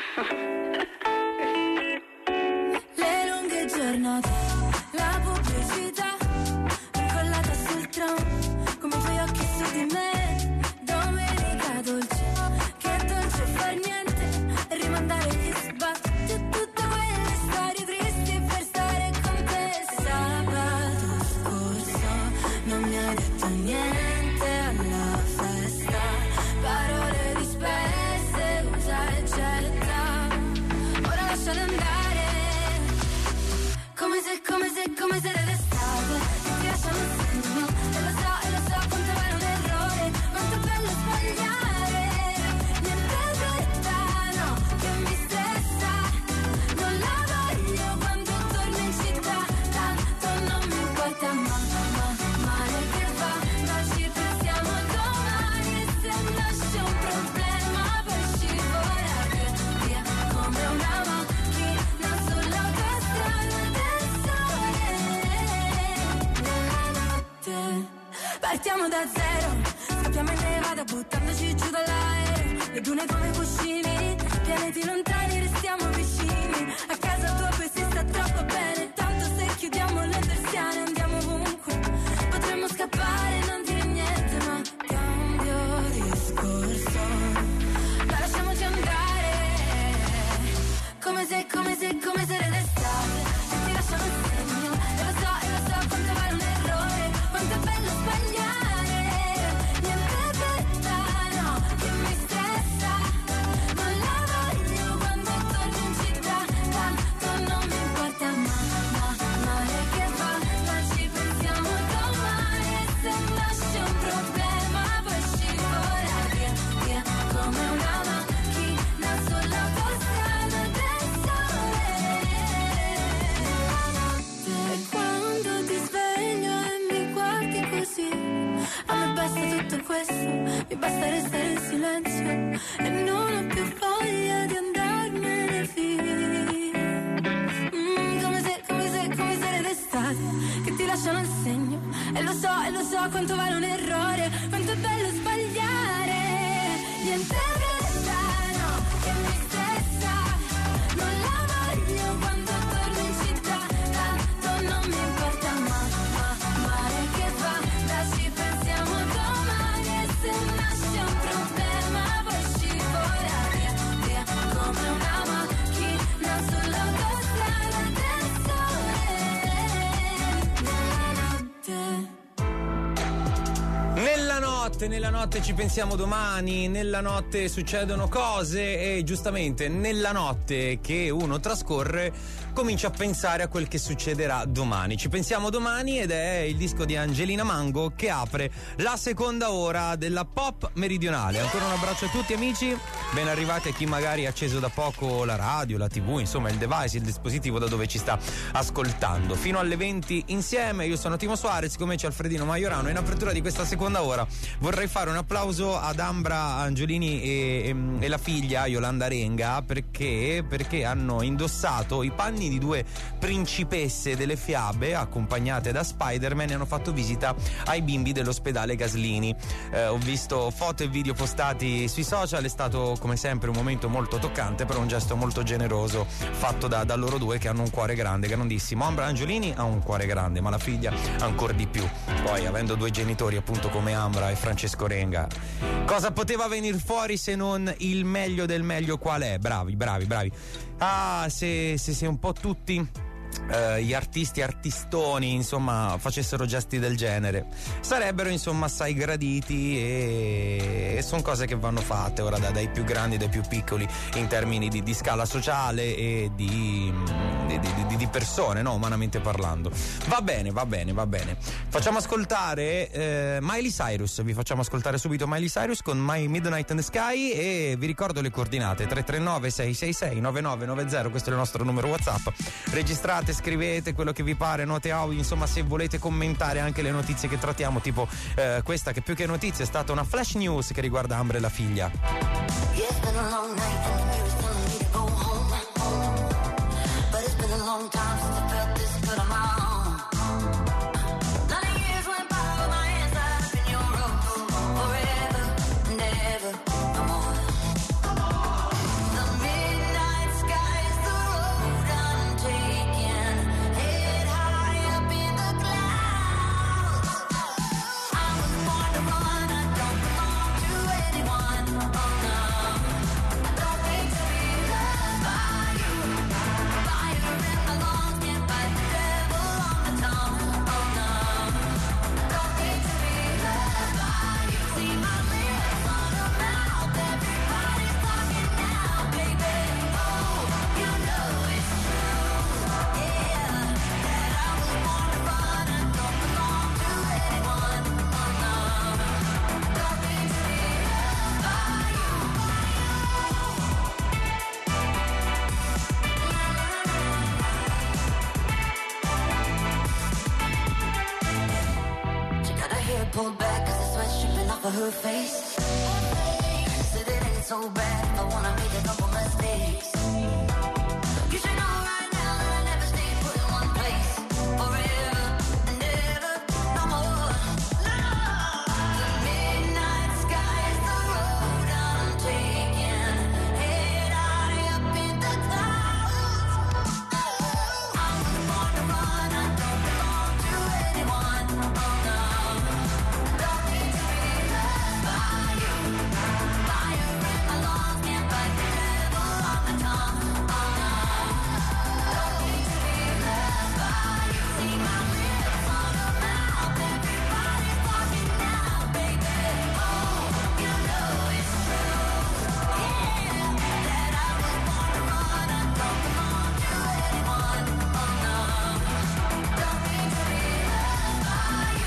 Le lunghe giornate, la pubblicità incollata sul tram, come i tuoi occhi su di me. Domenica dolce, che dolce far niente e rimandare gli sbatti. Tutte quelle storie tristi per stare con te. Sabato scorso non mi hai detto niente alla festa, parole disperse, usa e getta. Ora lasciale andare, come se, come se, come se era d'estate, che ti lasciano un segno. E lo so, e lo so quanto vale un errore, quanto è bello sbagliare. Niente verità, no, che mi stressa. Non la voglio quando torno in città, tanto non mi importa, ma, ma, male che va. Ma ci pensiamo domani e se nasce un problema poi scivola via, via come una macchina sull'autostrada del sole. Nella notte partiamo da zero, scappiamo in nevada buttandoci giù dall'aereo. Le dune come cuscini, pianeti lontani restiamo vicini. A casa tua poi si sta troppo bene, tanto se chiudiamo le persiane andiamo ovunque. Potremmo scappare, non dire niente, ma cambio discorso. Ma lasciamoci andare, come se, come se, come se era d'estate, e ti lasciano un segno. E lo so, e lo so quanto vale un errore, quanto è bello sbagliare. Niente verità, no, che mi stressa. Non la voglio quando torno in città, tanto non mi importa, ma, ma, male che va. Ma ci pensiamo domani e se nasce un problema poi scivola via, via come una macchina sull'autostrada del sole. E quando ti sveglio e mi guardi così, a me basta tutto questo, mi basta restare in silenzio e non ho più voglia di andarmene via. Mm, come se, come se, come se era d'estate, che ti lasciano il segno. E lo so, e lo so quanto vale un errore, quanto è bello sbagliare. Niente verità, no, che mi stressa. Non la voglio quando torno in città, tanto non mi importa, ma, ma, male che va. Da ci pensiamo domani e se nasce un problema poi scivola via, via come una macchina sull'autostrada del sole. Nella notte. Nella notte, nella notte ci pensiamo domani, nella notte succedono cose e giustamente nella notte che uno trascorre comincia a pensare a quel che succederà domani. Ci pensiamo domani ed è il disco di Angelina Mango che apre la seconda ora della pop meridionale. Ancora un abbraccio a tutti amici, ben arrivati a chi magari ha acceso da poco la radio, la tv, insomma il device, il dispositivo da dove ci sta ascoltando. Fino alle venti insieme, io sono Timo Suarez, come c'è Alfredino Maiorano. In apertura di questa seconda ora vorrei fare un applauso ad Ambra Angiolini e, e, e la figlia Yolanda Renga perché, perché hanno indossato i panni di due principesse delle fiabe accompagnate da Spider-Man e hanno fatto visita ai bimbi dell'ospedale Gaslini. Eh, ho visto foto e video postati sui social, è stato come sempre un momento molto toccante, però un gesto molto generoso fatto da, da loro due che hanno un cuore grande, grandissimo. Ambra Angiolini ha un cuore grande, ma la figlia ancora di più. Poi avendo due genitori appunto come Ambra e Francesco Renga, cosa poteva venire fuori se non il meglio del meglio? Qual è? Bravi, bravi, bravi. Ah, se, se, se un po' tutti eh, gli artisti artistoni insomma facessero gesti del genere, sarebbero insomma assai graditi, e, e sono cose che vanno fatte ora da, dai più grandi, dai più piccoli, in termini di, di scala sociale e di, di, di, di persone, no, umanamente parlando. Va bene, va bene, va bene. Facciamo ascoltare eh, Miley Cyrus, vi facciamo ascoltare subito Miley Cyrus con My Midnight in the Sky, e vi ricordo le coordinate: tre tre nove sei sei sei nove nove nove zero, questo è il nostro numero WhatsApp. Registrate, scrivete quello che vi pare, note audio, insomma, se volete commentare anche le notizie che trattiamo, tipo eh, questa che più che notizie è stata una flash news che riguarda Amber e la figlia. It's been a long night and the mirror's telling me to go home, but it's been a long time since I felt this good on my own. Nine years went by with my hands tied up in your ropes, forever and ever, no more. The midnight sky is the road I'm taking, head high up in the clouds. I was born to run, I don't belong to anyone, oh no. Don't need to be loved by you. Fire in my lungs, can't fight the devil on the tongue, oh no. Don't need to be loved by you. See my lips on a mouth, everybody's talking now, baby. Oh, you know it's true, yeah, that I was born to run, I don't belong to anyone, oh no. Don't need to be loved by you. She got her hair pulled back cause the sweat's dripping off of her face. Said it ain't so bad if I wanna make a couple mistakes. You should know right now that I never stay put in one place, forever and ever, no more. The midnight sky is the road I'm taking, head high up in the clouds. I was born to run, I don't belong to anyone, oh no. Don't need to be loved by you. Fire in my lungs, can't fight the devil on the tongue, oh no. Don't need to be loved by you. See my lips on a mouth, everybody's talking now, baby. Oh, you know it's true, yeah, that I was born to run, I don't belong to anyone, oh no. Don't need to be loved by you.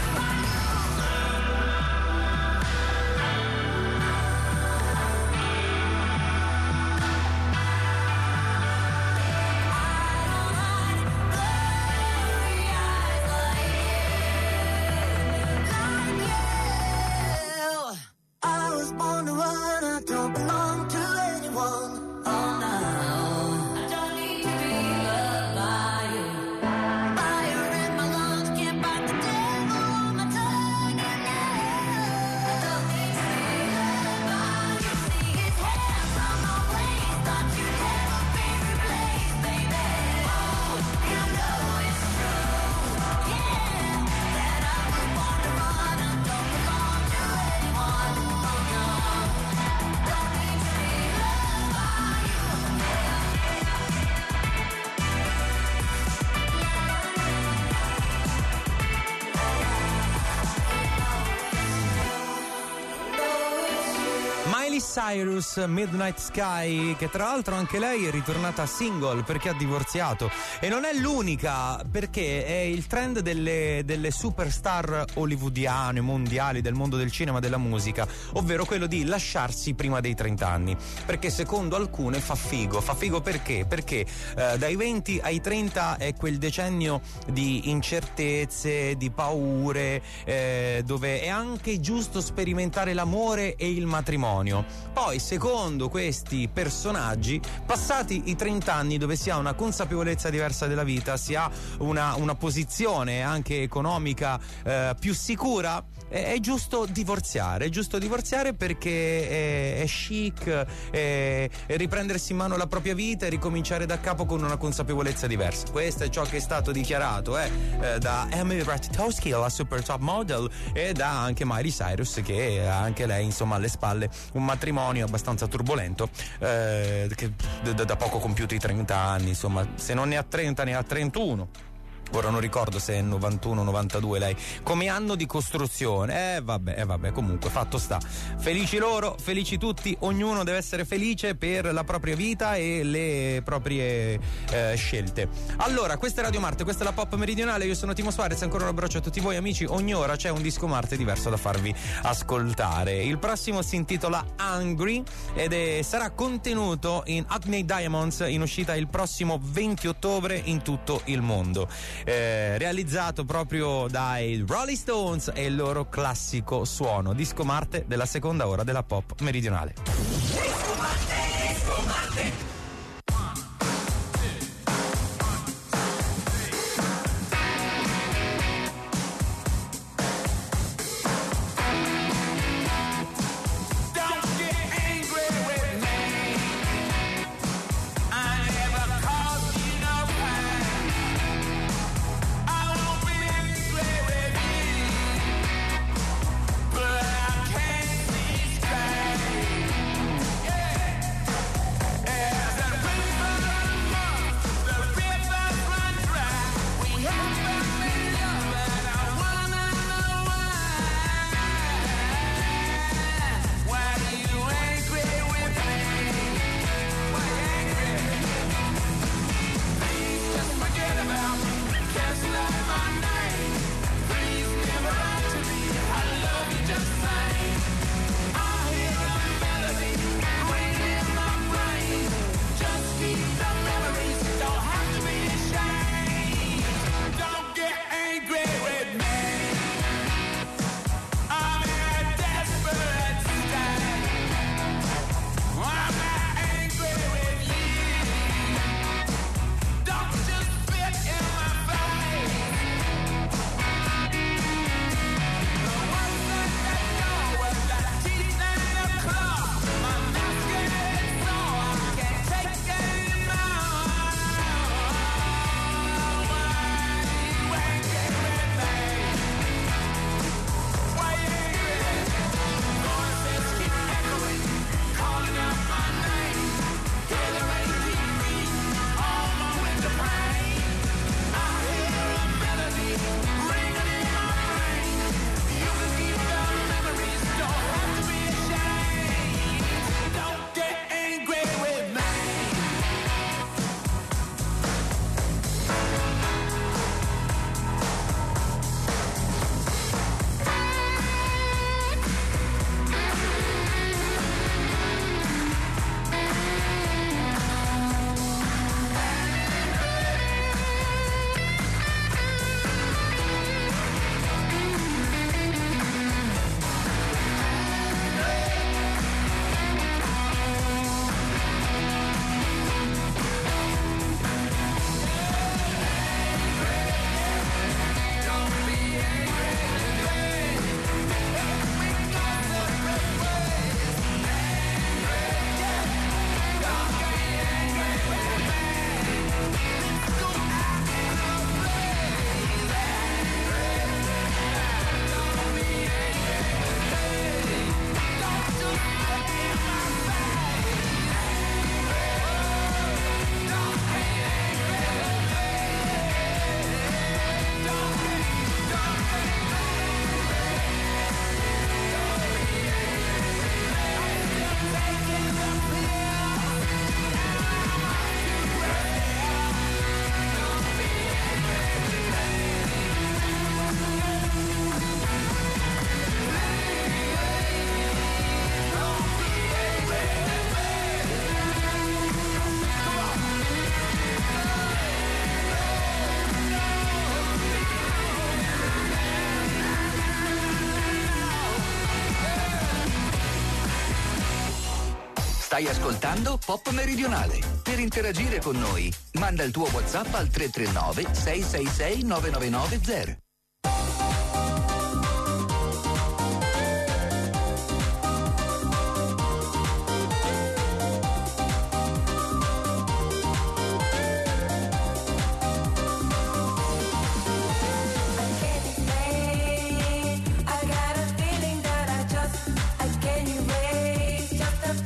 I was born to run, I don't belong to anyone, oh no. I don't need to be loved by you. Fire in my lungs, can't fight the devil on my tongue, you know. I don't need to be loved by you. See his hands on my waist, thought you'd never be replaced, baby. Oh, you know it's true, yeah, that I was born to run, I don't belong to anyone, oh no. Don't need to be loved by you. Miley Cyrus, Midnight Sky, che tra l'altro anche lei è ritornata single perché ha divorziato, e non è l'unica, perché è il trend delle, delle superstar hollywoodiane, mondiali, del mondo del cinema, della musica, ovvero quello di lasciarsi prima dei trenta anni, perché secondo alcune fa figo. Fa figo perché? Perché eh, dai venti ai trenta è quel decennio di incertezze, di paure, eh, dove è anche giusto sperimentare l'amore e il matrimonio. Poi, secondo questi personaggi, passati i trenta anni, dove si ha una consapevolezza diversa della vita, si ha una, una posizione anche economica eh, più sicura, è, è giusto divorziare, è giusto divorziare perché è, è chic, è, è riprendersi in mano la propria vita e ricominciare da capo con una consapevolezza diversa. Questo è ciò che è stato dichiarato eh, eh, da Emily Ratajkowski, la super top model, e da anche Miley Cyrus, che ha anche lei insomma alle spalle un matrimonio matrimonio abbastanza turbolento, eh, che da, da poco compiuti i trenta anni, insomma, se non ne ha trenta ne ha trentuno. Ora non ricordo se è novantuno novantadue lei come anno di costruzione. Eh vabbè, eh vabbè, comunque fatto sta. Felici loro, felici tutti, ognuno deve essere felice per la propria vita e le proprie eh, scelte. Allora, questa è Radio Marte, questa è la Pop Meridionale, io sono Timo Suarez, ancora un abbraccio a tutti voi amici. Ogni ora c'è un disco Marte diverso da farvi ascoltare. Il prossimo si intitola Hungry ed è, sarà contenuto in Hackney Diamonds, in uscita il prossimo venti ottobre in tutto il mondo. Eh, realizzato proprio dai Rolling Stones e il loro classico suono. Disco Marte della seconda ora della Pop Meridionale. Disco Marte, Disco Marte. Stai ascoltando Pop Meridionale. Per interagire con noi, manda il tuo WhatsApp al tre tre nove sei sei sei nove nove nove zero. I got a feeling that I just I can't erase just a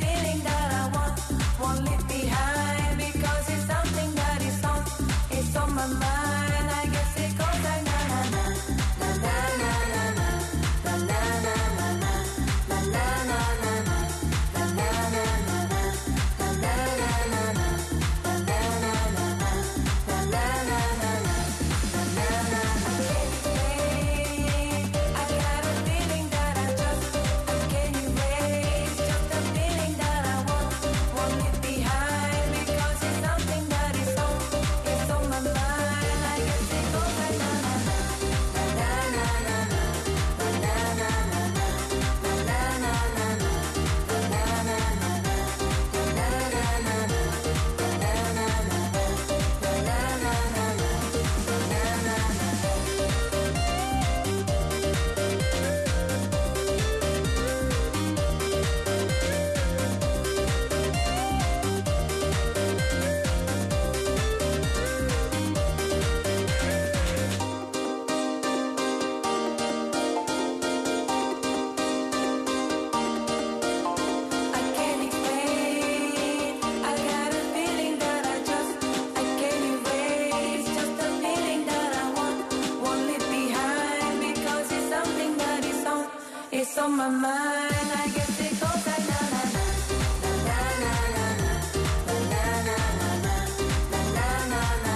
on my mind. I guess it goes like na na na na na na na na na na na na na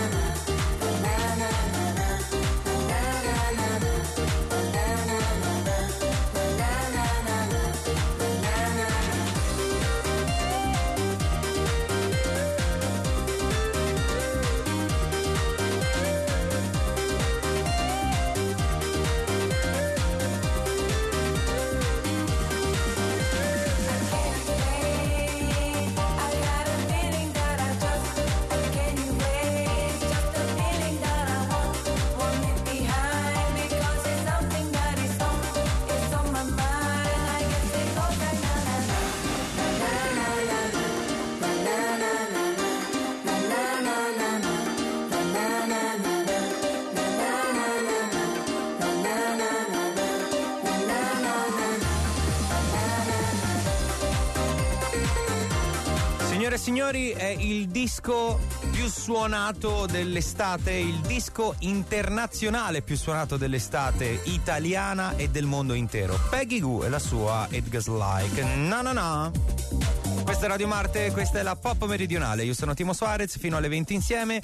Signore e signori, è il disco più suonato dell'estate, il disco internazionale più suonato dell'estate italiana e del mondo intero. Peggy Goo e la sua It Goes Like Na Na Na. Questa è Radio Marte, questa è la Pop Meridionale. Io sono Timo Suarez, fino alle venti insieme,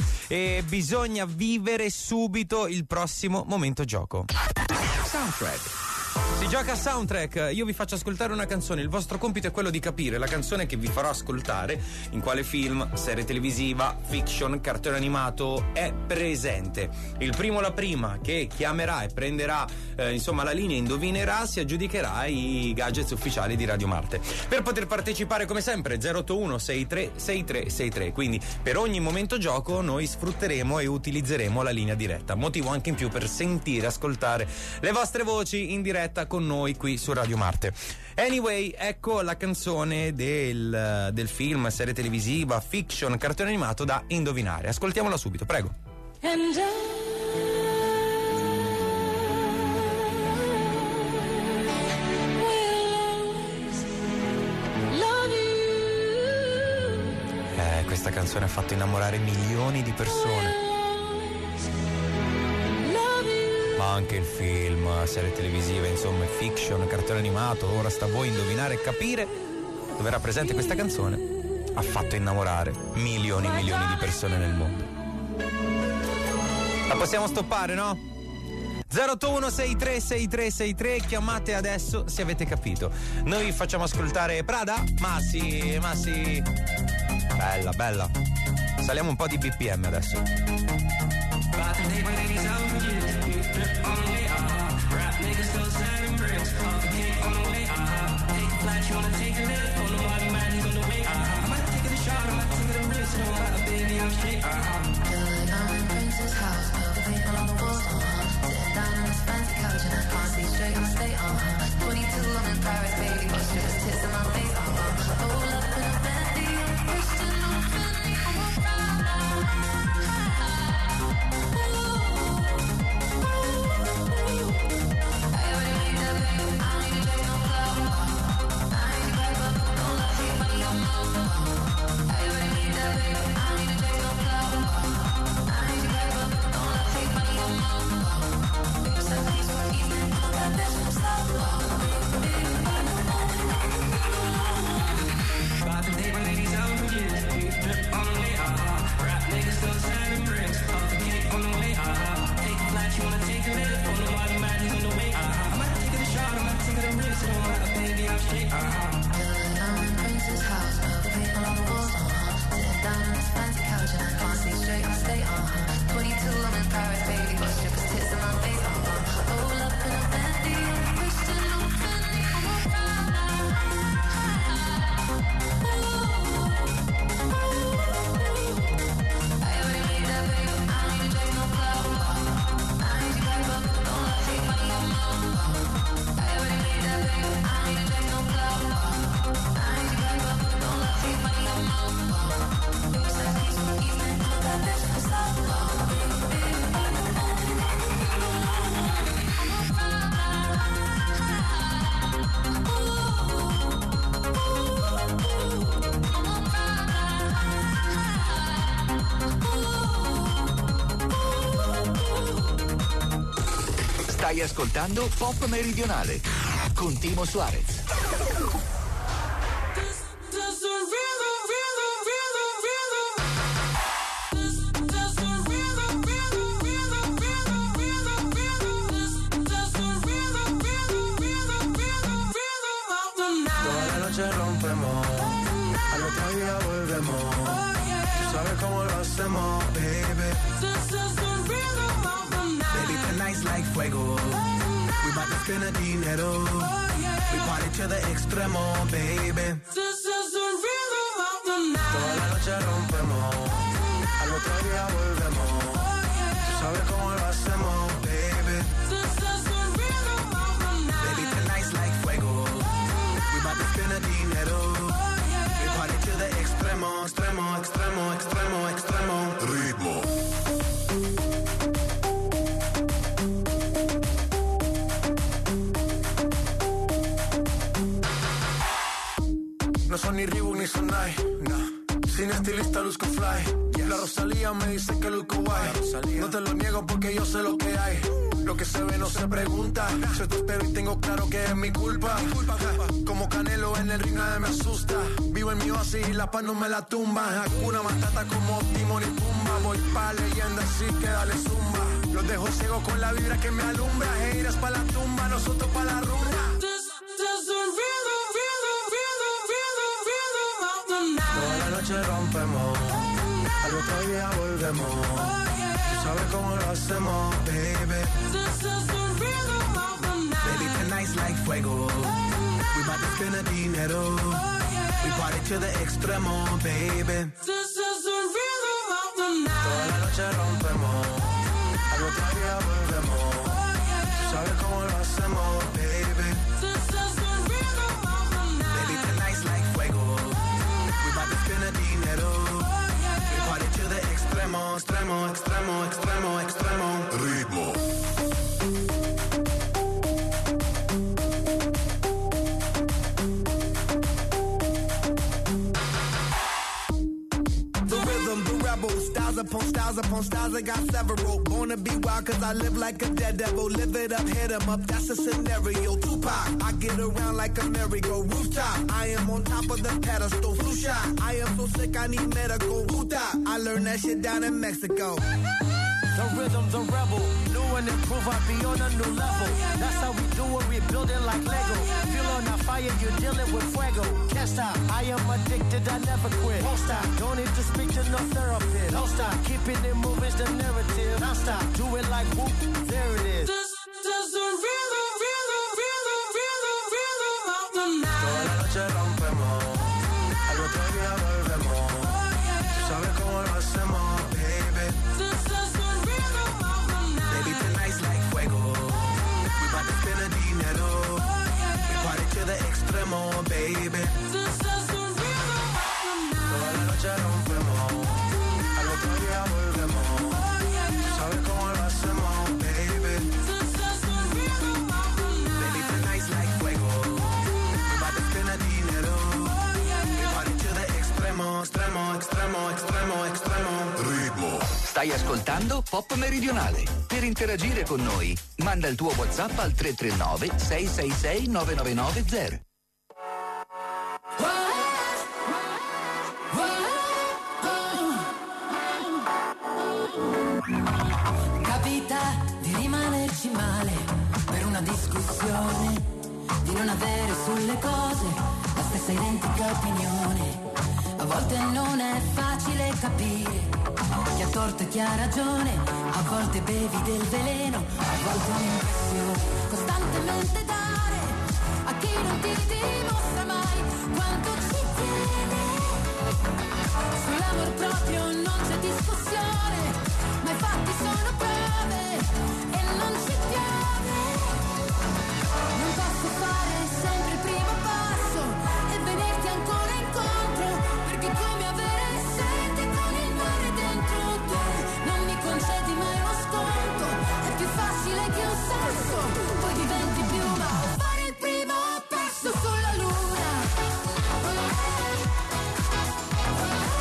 e bisogna vivere subito il prossimo momento gioco. Soundtrack. Si gioca a Soundtrack, io vi faccio ascoltare una canzone, il vostro compito è quello di capire la canzone che vi farò ascoltare, in quale film, serie televisiva, fiction, cartone animato è presente. Il primo o la prima che chiamerà e prenderà eh, insomma la linea, indovinerà, si aggiudicherà i gadgets ufficiali di Radio Marte. Per poter partecipare, come sempre, zero otto uno sei tre sei tre sei tre, quindi per ogni momento gioco noi sfrutteremo e utilizzeremo la linea diretta, motivo anche in più per sentire, ascoltare le vostre voci in diretta con noi qui su Radio Marte. Anyway, ecco la canzone del, del film, serie televisiva, fiction, cartone animato da indovinare. Ascoltiamola subito, prego. And Eh, questa canzone ha fatto innamorare milioni di persone. Ma anche il film, serie televisive, insomma, fiction, cartone animato, ora sta a voi indovinare e capire dove era presente questa canzone. Ha fatto innamorare milioni e milioni di persone nel mondo. La possiamo stoppare, no? zero otto uno sei tre sei tre sei tre, chiamate adesso se avete capito. Noi vi facciamo ascoltare Prada? Ma sì, ma sì. Bella, bella. Saliamo un po' di B P M adesso. Stai ascoltando Pop Meridionale con Timo Suarez. Toda la noche rompemos, al otro día volvemos. Tú sabes cómo lo hacemos, baby. Baby, tonight's like fuego. We bout to spend the dinero. We party to the extremo, baby. Toda la noche rompemos, al otro día volvemos. Tú sabes cómo lo hacemos, baby. Baby, tonight's like fuego. We bout to spend the dinero. We party to the extremo, extremo, extremo, extremo, extremo. Ritmo. No son ni Reebok ni Sonai, nah. Sin estilista luzco fly, yes. La Rosalía me dice que luzco guay. No te lo niego porque yo sé lo que hay. Lo que se ve no se pregunta. Yo te espero y tengo claro que es mi culpa. Mi culpa, culpa. Como Canelo en el ring nadie me asusta. Vivo en mi oasis y la paz no me la tumba. Hakuna Matata como Timón y Pumba. Voy pa' leyenda así que dale zumba. Los dejo ciego con la vibra que me alumbra. Heiras pa' la tumba, nosotros pa' la rumba. Toda la noche rompemos, al otro día volvemos. Tú sabes cómo lo hacemos, baby. Baby, tonight's like fuego. We bout to spend the dinero. We party to the extremo, baby. Toda la noche rompemos, al otro día volvemos. Tú sabes cómo lo hacemos, baby. Baby, tonight's like fuego. Spend the dinero. We party to the extremo, extremo, extremo, extremo, extremo. Ritmo. The rhythm, the rebel, styles upon styles upon styles, I got several. Born to be wild cause I live like a dead devil. Live it up, hit 'em up, that's a scenario. Tupac, I get around like a merry-go. Rooftop, I am on top of the pedestal. Flu shot, I am so sick I need medical. Ruta, I learned that shit down in Mexico. The rhythm, the rebel, new and improve, I be on a new level. That's how we do it, we build it like Lego. Feel on a fire, you're dealing with fuego. Can't stop, I am addicted, I never quit. Won't stop, don't need to speak to no therapist. Don't stop, keeping it moving's the narrative. Don't stop, do it like whoop, there it is. This, this the rhythm, rhythm, rhythm, rhythm, rhythm of the night. Toda la noche rompemos, al otro día volvemos. Tú sabes cómo lo hacemos, baby. This is the rhythm of the night. Baby, tonight's like fuego. We bout to spend the dinero. We party to the extremo, baby. This is the rhythm of the night. Toda la noche rompemos, al otro día volvemos. Tú sabes cómo lo hacemos, baby. This is the rhythm of the night. Baby, tonight's like fuego. We bout to spend the dinero. We party to the extremo, extremo, extremo, extremo, extremo. Ritmo. Stai ascoltando Pop Meridionale. Per interagire con noi, manda il tuo WhatsApp al tre tre nove sei sei sei nove nove nove zero. Capita di rimanerci male per una discussione, di non avere sulle cose la stessa identica opinione. A volte non è facile capire chi ha torto e chi ha ragione, a volte bevi del veleno, a volte un'impressione. Costantemente dare a chi non ti dimostra mai quanto ci tiene. Sull'amor proprio non c'è discussione, ma i fatti sono prove e non ci piove. Non posso fare sempre il primo passo e venirti ancora incontro, perché è come avere sete con il mare dentro te. Non mi concedi mai uno sconto, è più facile che un sasso, poi diventi più ma fare il primo passo sulla luna.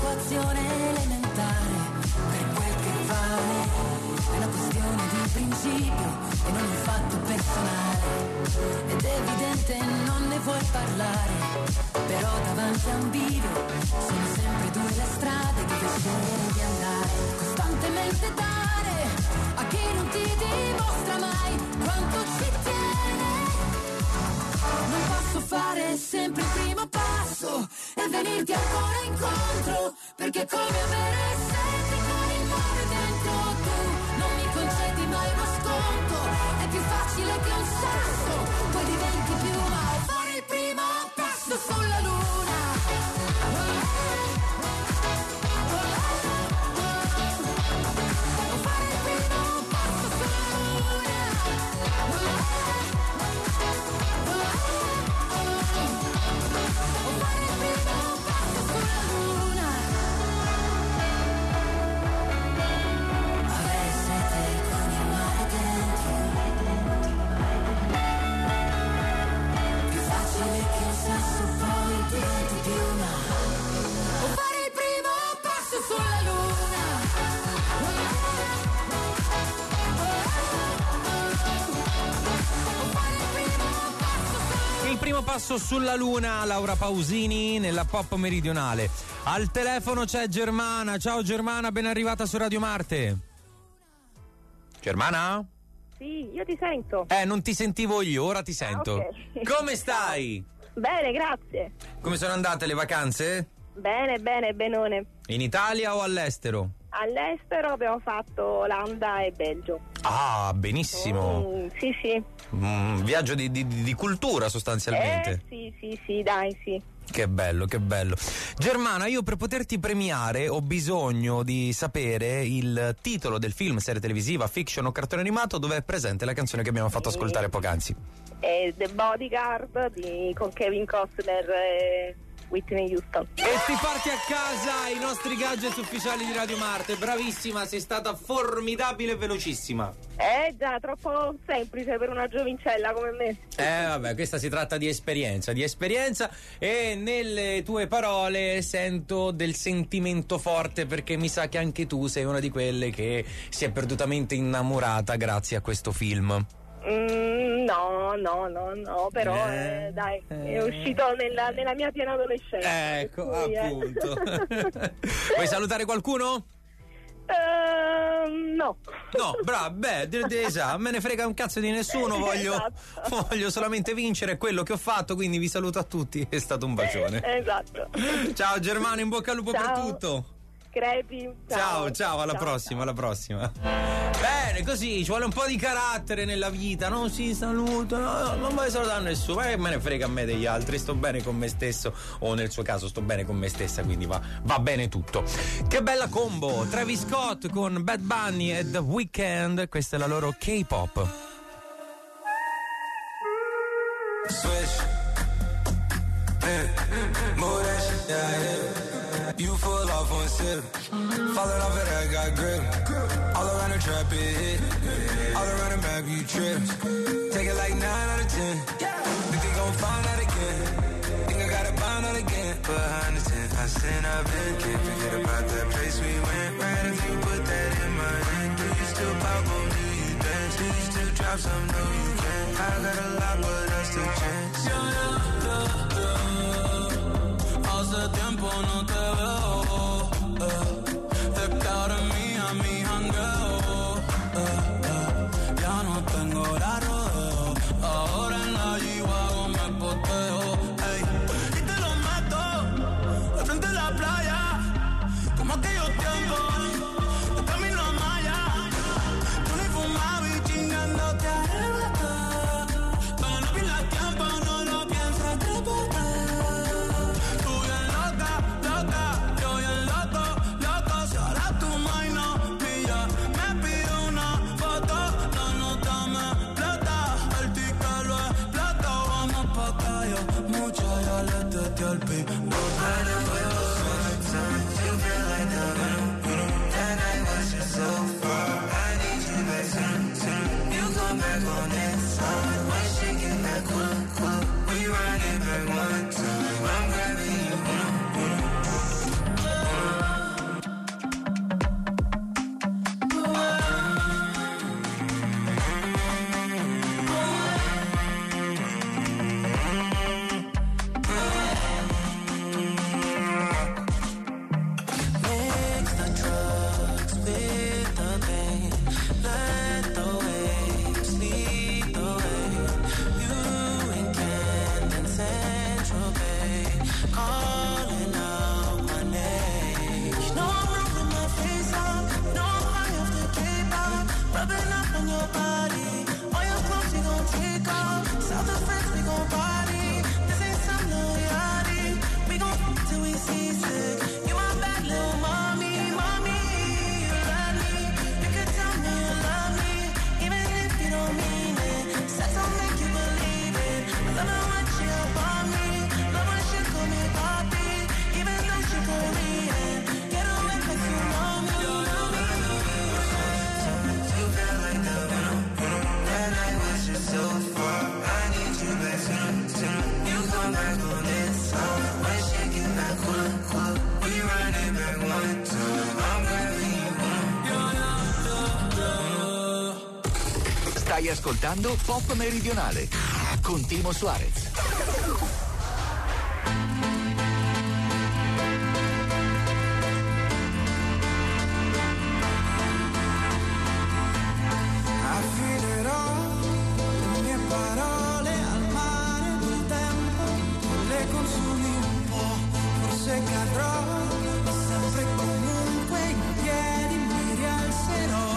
equazione elementare, per quel che vale, è una questione di principio e non un fatto personale, ed è evidente non ne vuoi parlare, però davanti a un bivio sono sempre due le strade dove scegli di andare, costantemente dare a chi non ti dimostra mai quanto ci tiene. Non posso fare sempre il primo passo e venirti ancora incontro, perché è come avere sempre con il mare dentro. Tu non mi concedi mai uno sconto, è più facile che un sasso, poi diventi piuma o fare il primo passo sulla luna. O fare il primo passo sulla luna. Il primo passo sulla luna, Laura Pausini nella Pop Meridionale. Al telefono c'è Germana. Ciao Germana, ben arrivata su Radio Marte. Germana? Sì, io ti sento. Eh, non ti sentivo io, ora ti sento. Ah, okay. Come stai? Bene, grazie. Come sono andate le vacanze? Bene, bene, benone. In Italia o all'estero? All'estero abbiamo fatto Olanda e Belgio. Ah, benissimo. Mm, sì, sì. Un viaggio di, di, di cultura sostanzialmente. Eh, sì, sì, sì, dai, sì. Che bello, che bello. Germana, io per poterti premiare ho bisogno di sapere il titolo del film, serie televisiva, fiction o cartone animato dove è presente la canzone che abbiamo fatto ascoltare poc'anzi. È The Bodyguard di, con Kevin Costner e Whitney Houston. E ti porti a casa i nostri gadget ufficiali di Radio Marte. Bravissima, sei stata formidabile e velocissima. Eh già, troppo semplice per una giovincella come me. Eh vabbè, questa si tratta di esperienza, di esperienza e nelle tue parole sento del sentimento forte, perché mi sa che anche tu sei una di quelle che si è perdutamente innamorata grazie a questo film. Mm, no, no, no, no, però eh, eh, dai, eh. è uscito nella, nella mia piena adolescenza. Ecco, cui, appunto. Eh. Vuoi salutare qualcuno? Uh, no. No, bravo, beh, de- de- esatto, me ne frega un cazzo di nessuno, voglio, esatto. voglio solamente vincere quello che ho fatto, quindi vi saluto a tutti, è stato un bacione. Esatto. Ciao Germano, in bocca al lupo. Ciao. Per tutto. Crepi. Ciao, ciao, ciao, alla ciao, prossima, ciao. alla prossima. Bene, così ci vuole un po' di carattere nella vita, non si saluta, no, non voglio salutare nessuno, ma me ne frega a me degli altri, sto bene con me stesso, o nel suo caso sto bene con me stessa, quindi va, va bene tutto. Che bella combo, Travis Scott con Bad Bunny e The Weeknd, questa è la loro K-pop. Switch. Eh, move that shit, yeah, yeah. You full off one sip, falling off it, I got grip. All around the trap, it hit. All around the map, you trip. Take it like nine out of ten. Think they gon' find out again. Think I gotta find out again. Behind the tent, I sin, I've been. Can't forget about that place we went. Right if you put that in my hand. Do you still pop on? Do you dance? Do you still drop some? No, you can't. I got a lot, but that's the chance. Yeah, yeah, yeah, yeah. Hace tiempo no te veo, eh. Te quedaste en mí, a mi jangueo, eh, eh. Ya no tengo la rodeo, ahora en la G-Wagon me poteo, ey. Y te lo meto, al frente de la playa, como aquellos tiempos, de camino a Maya. Tú ni fumabas y chingando te arrebaté, pero no pierdas tiempo, no lo pienses, trépate. Al beat, no matter what, sometimes you feel like the venom. Stai ascoltando Pop Meridionale con Timo Suarez. Affiderò le mie parole al mare del tempo, le consumi un po', forse cadrò, ma sempre e comunque in piedi mi rialzerò.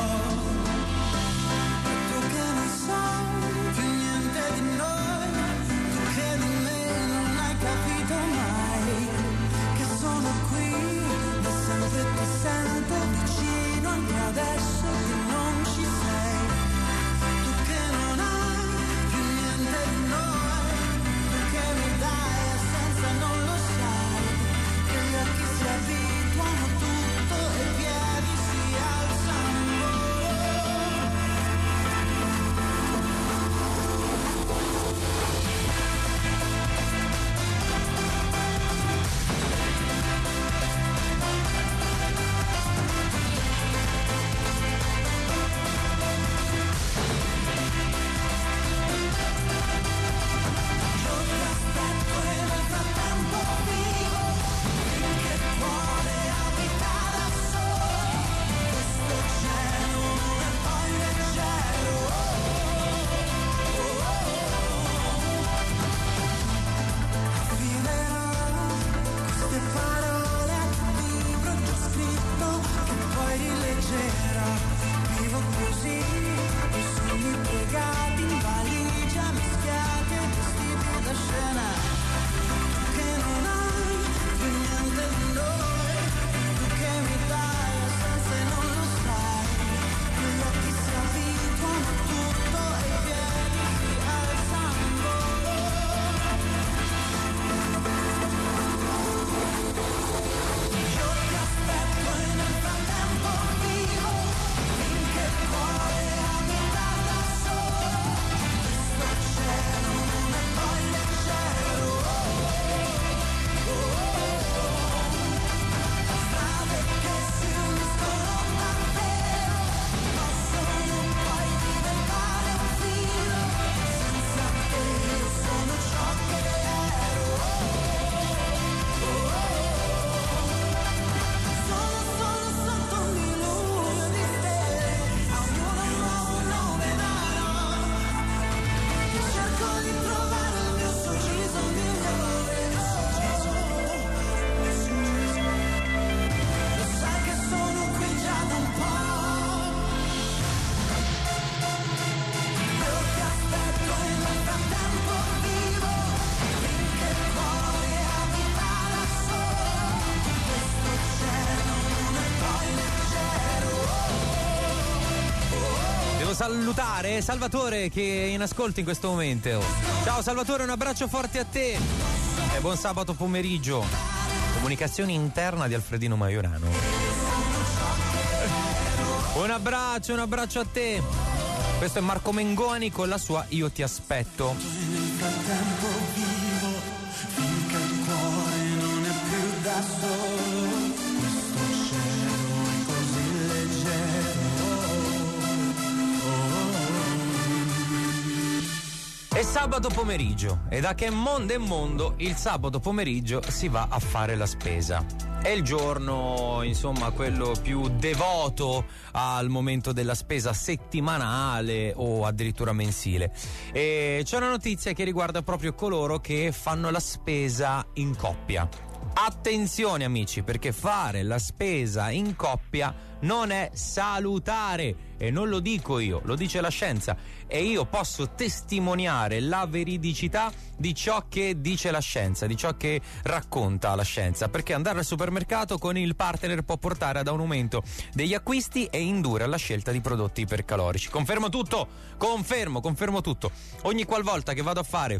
E tu che non sai più niente di noi, tu che di me non hai capito mai, che sono qui da sempre ti sento vicino anche adesso che non ci sei. Tu che non hai più niente di noi, tu che mi dai assenza non lo sai, che gli occhi si abituano a tutto e i piedi si alzano. Salutare Salvatore che è in ascolto in questo momento. Ciao Salvatore, un abbraccio forte a te e buon sabato pomeriggio. Comunicazione interna di Alfredino Maiorano. Un abbraccio, un abbraccio a te. Questo è Marco Mengoni con la sua Io ti aspetto. Nel frattempo vivo finché il cuore non è più da solo. Questo cielo è così leggero. È sabato pomeriggio e da che mondo è mondo il sabato pomeriggio si va a fare la spesa. È il giorno, insomma, quello più devoto al momento della spesa settimanale o addirittura mensile. E c'è una notizia che riguarda proprio coloro che fanno la spesa in coppia. Attenzione amici, perché fare la spesa in coppia non è salutare e non lo dico io, lo dice la scienza e io posso testimoniare la veridicità di ciò che dice la scienza, di ciò che racconta la scienza, perché andare al supermercato con il partner può portare ad un aumento degli acquisti e indurre alla scelta di prodotti ipercalorici. Confermo tutto, confermo, confermo tutto. Ogni qualvolta che vado a fare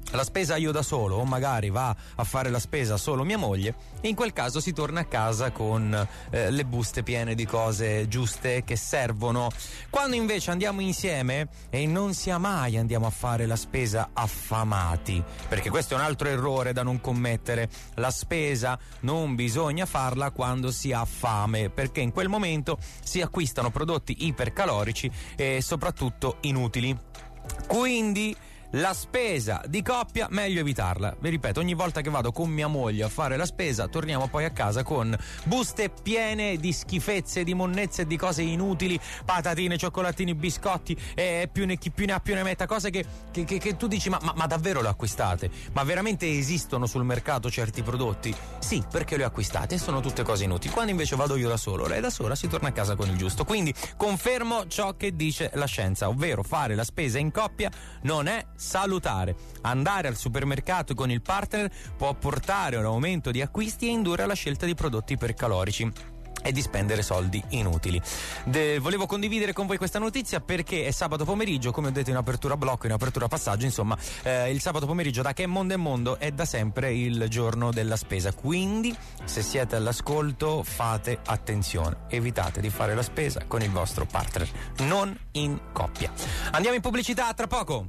la spesa io da solo, o magari va a fare la spesa solo mia moglie, in quel caso si torna a casa con eh, le buste piene di cose giuste che servono. Quando invece andiamo insieme e non sia mai andiamo a fare la spesa affamati, perché questo è un altro errore da non commettere. La spesa non bisogna farla quando si ha fame, perché in quel momento si acquistano prodotti ipercalorici e soprattutto inutili. Quindi la spesa di coppia meglio evitarla. Vi ripeto, ogni volta che vado con mia moglie a fare la spesa torniamo poi a casa con buste piene di schifezze, di monnezze e di cose inutili, patatine, cioccolatini, biscotti e più ne, chi più ne ha più ne metta, cose che, che, che, che tu dici ma, ma, ma davvero le acquistate? Ma veramente esistono sul mercato certi prodotti? Sì, perché le ho acquistate e sono tutte cose inutili. Quando invece vado io da solo, lei da sola, si torna a casa con il giusto. Quindi confermo ciò che dice la scienza, ovvero fare la spesa in coppia non è salutare. Andare al supermercato con il partner può portare a un aumento di acquisti e indurre alla scelta di prodotti ipercalorici e di spendere soldi inutili. De- volevo condividere con voi questa notizia perché è sabato pomeriggio, come ho detto in apertura blocco, in apertura passaggio, insomma eh, il sabato pomeriggio da Che Mondo è Mondo è da sempre il giorno della spesa, quindi se siete all'ascolto fate attenzione, evitate di fare la spesa con il vostro partner, non in coppia. Andiamo in pubblicità, tra poco.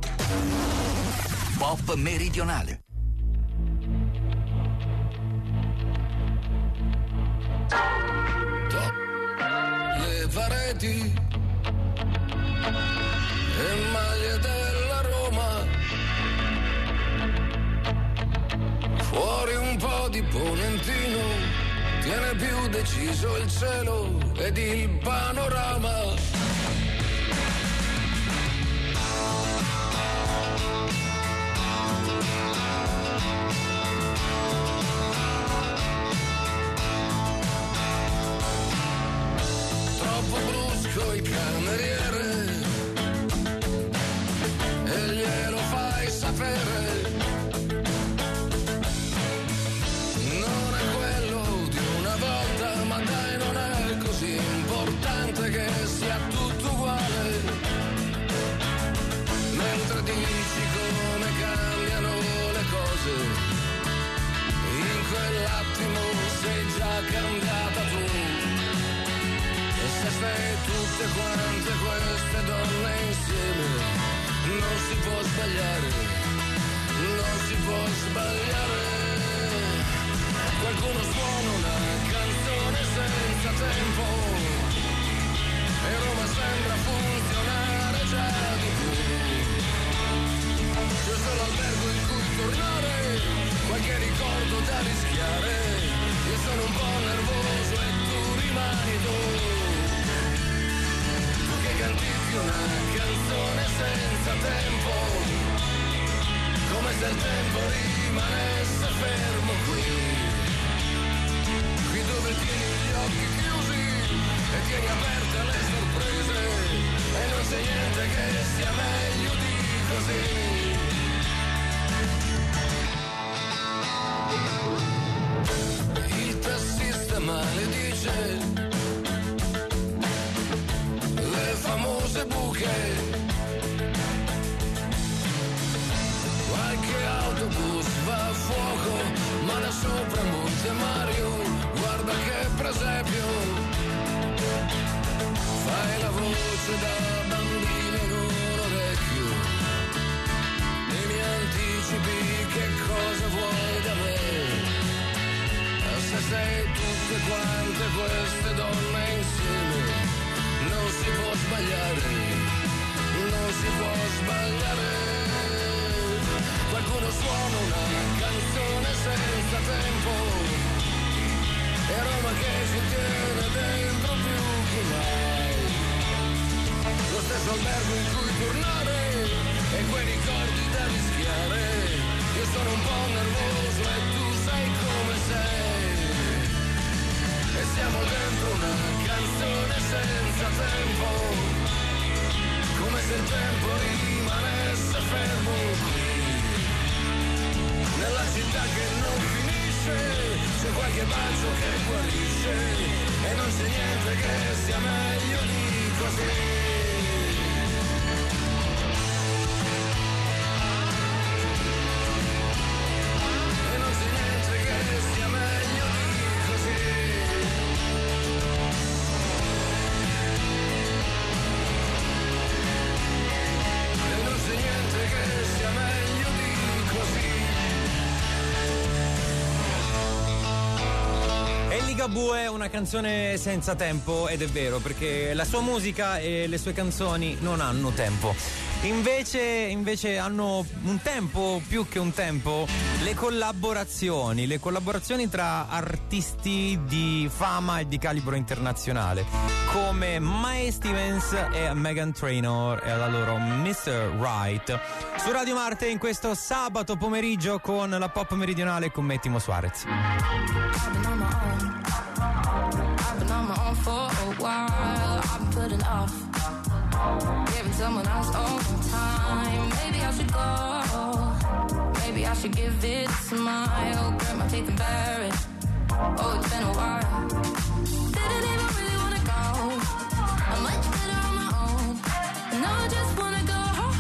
Pop meridionale. Le pareti e maglie della Roma, fuori un po' di ponentino, tiene più deciso il cielo ed il panorama. Troppo brusco il cameriere e glielo fai sapere, non è quello di una volta, ma dai non è così importante che sia tutto uguale, mentre dici come cambiano le cose, in quell'attimo sei già cambiata tu. Se sei tutte quante queste donne insieme, non si può sbagliare, non si può sbagliare. Qualcuno suona una canzone senza tempo e Roma sembra funzionare già di più. C'è solo albergo in cui tornare, qualche ricordo da rischiare. Io sono un po' nervoso e tu rimani tu. Cantichi una canzone senza tempo, come se il tempo rimanesse fermo qui, qui dove tieni gli occhi chiusi e tieni aperte le sorprese e non c'è niente che sia meglio di così. Il tassista maledice famose buche, qualche autobus va a fuoco, ma da sopra Monte Mario, guarda che presepio, fai la voce da bambino in un orecchio, e mi anticipi che cosa vuoi da me, se sei tutte quante queste donne insieme, non si può sbagliare, non si può sbagliare. Qualcuno suona una canzone senza tempo e Roma che ci tiene dentro più che mai. Lo stesso albergo in cui tornare e quei ricordi da rischiare. Io sono un po' nervoso e tu sai come sei. E siamo dentro una canzone senza tempo, come se il tempo rimanesse fermo qui. Nella città che non finisce, c'è qualche bacio che guarisce, e non c'è niente che sia meglio di così. Ligabue, una canzone senza tempo, ed è vero, perché la sua musica e le sue canzoni non hanno tempo. Invece, invece hanno un tempo, più che un tempo, le collaborazioni, le collaborazioni tra artisti di fama e di calibro internazionale, come Mae Stevens e Meghan Trainor e la loro mister Right. Su Radio Marte in questo sabato pomeriggio con la Pop Meridionale con me, Timo Suarez. I've been on my own. I've been on my own for a while. I've been putting off giving someone else all the time. Maybe I should go. Maybe I should give it a smile. Grit my teeth and bear it. Oh, it's been a while. Didn't even really wanna go. I'm much better on my own. And I just wanna go.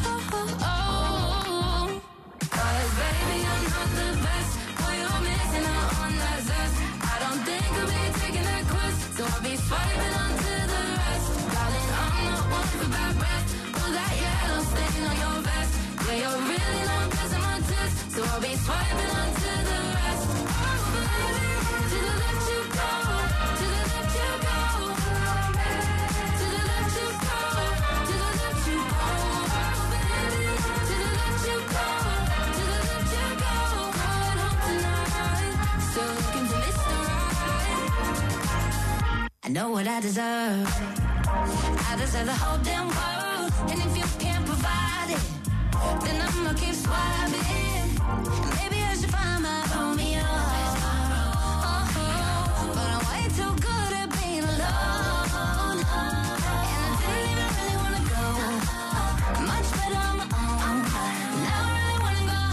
Cause baby, I'm not the best. Boy, you're missing out on that zest. I don't think I'll be taking that quest, so I'll be swiping onto the rest. Darling, I'm not one for bad breath. Pull that yellow stain on your vest. Yeah, you're really not passing my test, so I'll be swiping onto the rest. Oh baby, to the left you go, to the left you go, to the left you go, to the left you go. Oh baby, to the left you go, to the left you go. Going home tonight, still looking for mister Right. I know what I deserve. I deserve the whole damn world, and if you can't provide it, then I'ma keep swiping. Maybe I should find my Romeo. Oh, but I'm way too good at being alone, and I didn't even really wanna go. Much better on my own. Now I really wanna go.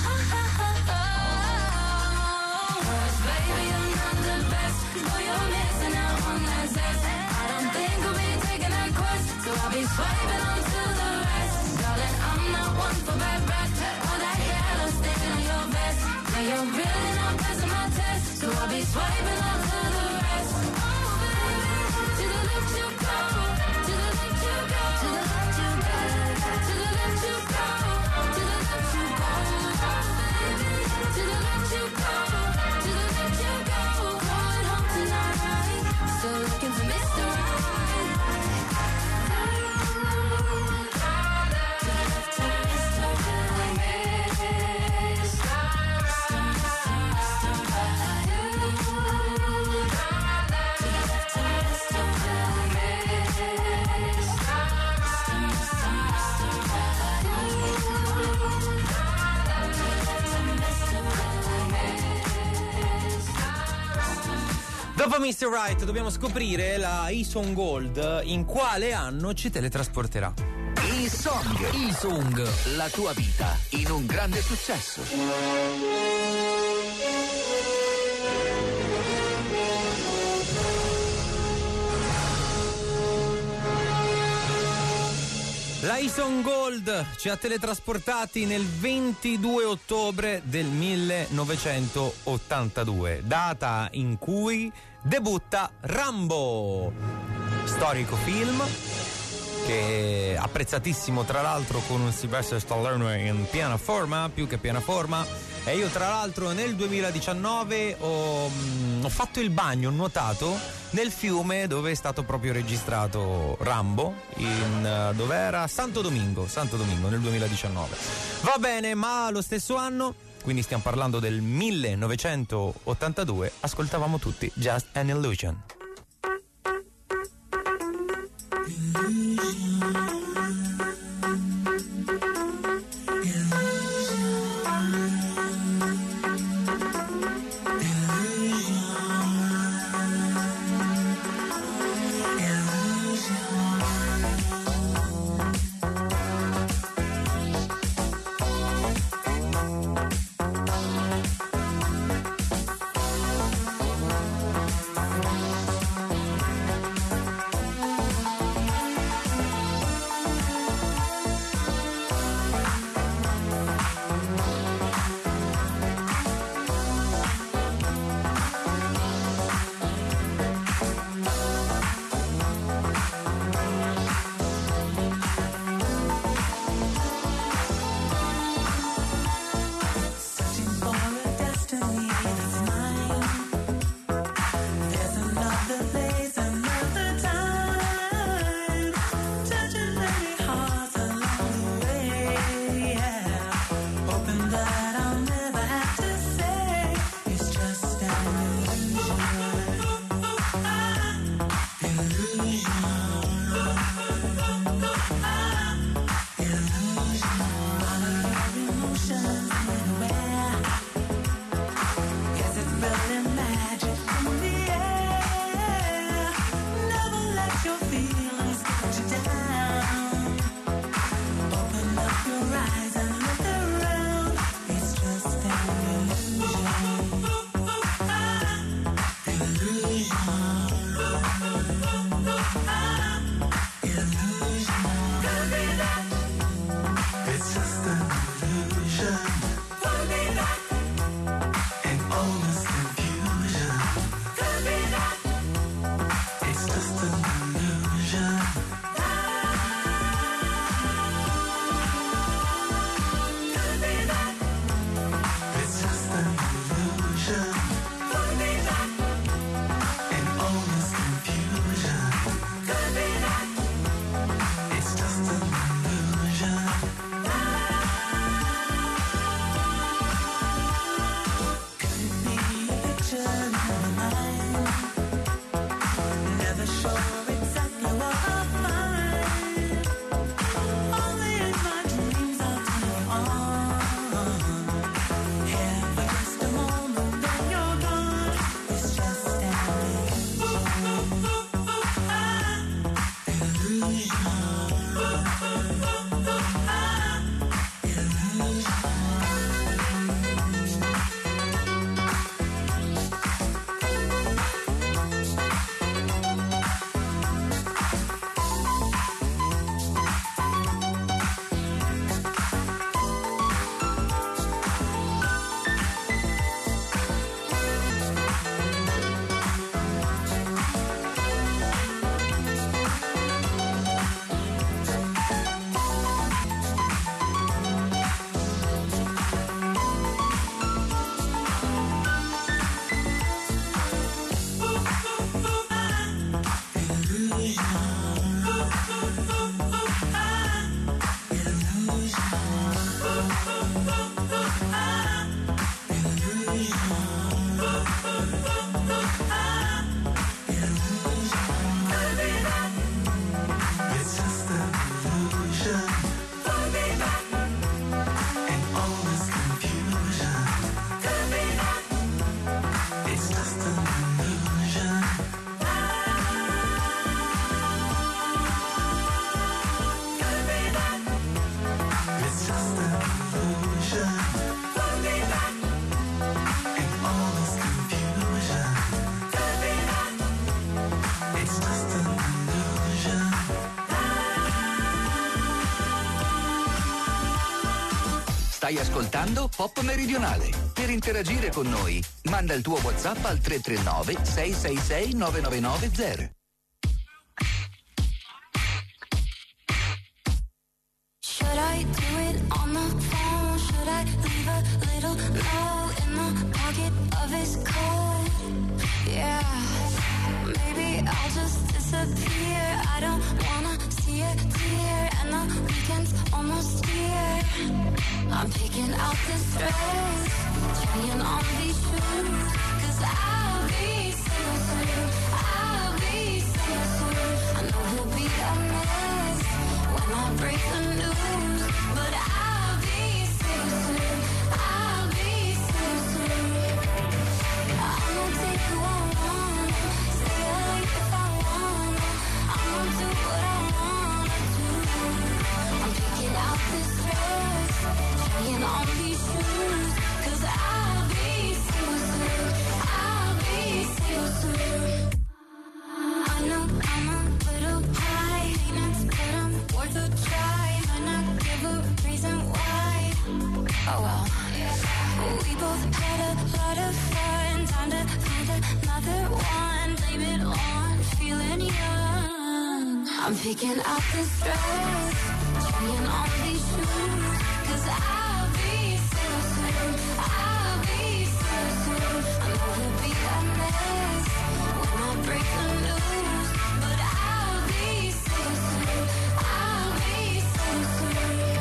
Cause baby, I'm not the best. Boy, you're missing out on that zest. I don't think I'll be taking that quest, so I'll be swiping onto the rest. Darling, I'm not one for bad breath. Or that yellow stain on your vest. Yeah, you're really not passing my test, so I'll be swiping onto the rest. Oh baby, to the left you go, to the left you go, to the left you go, to the left you go, to the left you go. Oh baby, to the left you go, to the left you go. Going home tonight, still looking for mister Right. Dopo mister Right dobbiamo scoprire la E-Song Gold in quale anno ci teletrasporterà. E-Song, E-Song, la tua vita in un grande successo. La E-Song Gold ci ha teletrasportati nel ventidue ottobre del millenovecentottantadue, data in cui debutta Rambo, storico film che apprezzatissimo tra l'altro, con un Sylvester Stallone in piena forma, più che piena forma. E io tra l'altro nel duemiladiciannove ho, ho fatto il bagno, ho nuotato nel fiume dove è stato proprio registrato Rambo, in, dove era Santo Domingo, Santo Domingo nel duemiladiciannove. Va bene, ma lo stesso anno, quindi stiamo parlando del millenovecentottantadue, ascoltavamo tutti Just an Illusion. Stai ascoltando Pop Meridionale. Per interagire con noi, manda il tuo WhatsApp al tre tre nove sei sei sei nove nove nove zero. Should I do it on the phone? Should I leave a little note in the pocket of his coat? Yeah, maybe I'll just disappear. I don't wanna see a tear, and the weekend's almost here. I'm picking out this dress, trying on these shoes, 'cause I'll be single soon. I'll be single soon. I know he'll be a mess when I break the news, but I'll be single soon. I'll be single soon. I'm gonna take who I want, stay late if I want. I'm gonna do what I wanna do. I'm picking out this dress, trying on these shoes, 'cause I'll be single soon. I'll be single soon. I know I'm a little high, maintenance, but I'm worth a try. Might not give a reason why. Oh well. We both had a lot of fun. Time to find another one. Blame it on feeling young. I'm picking out this dress, trying on these shoes, 'cause I'll be single soon. I'll be single soon. I know he'll be a mess when I break the news, but I'll be single soon. I'll be single soon.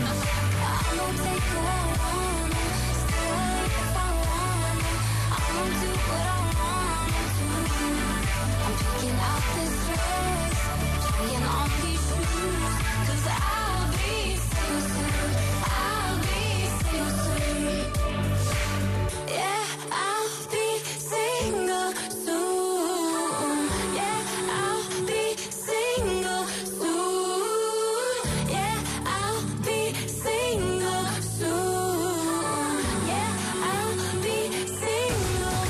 I'm gonna take who I want, stay late if I want. I'm gonna do what I wanna do. I'm picking out this dress, trying on these shoes, 'cause I'll be single soon. I'll be single soon. Yeah, I'll be single soon. Yeah, I'll be single soon. Yeah, I'll be single soon. Yeah, I'll be single.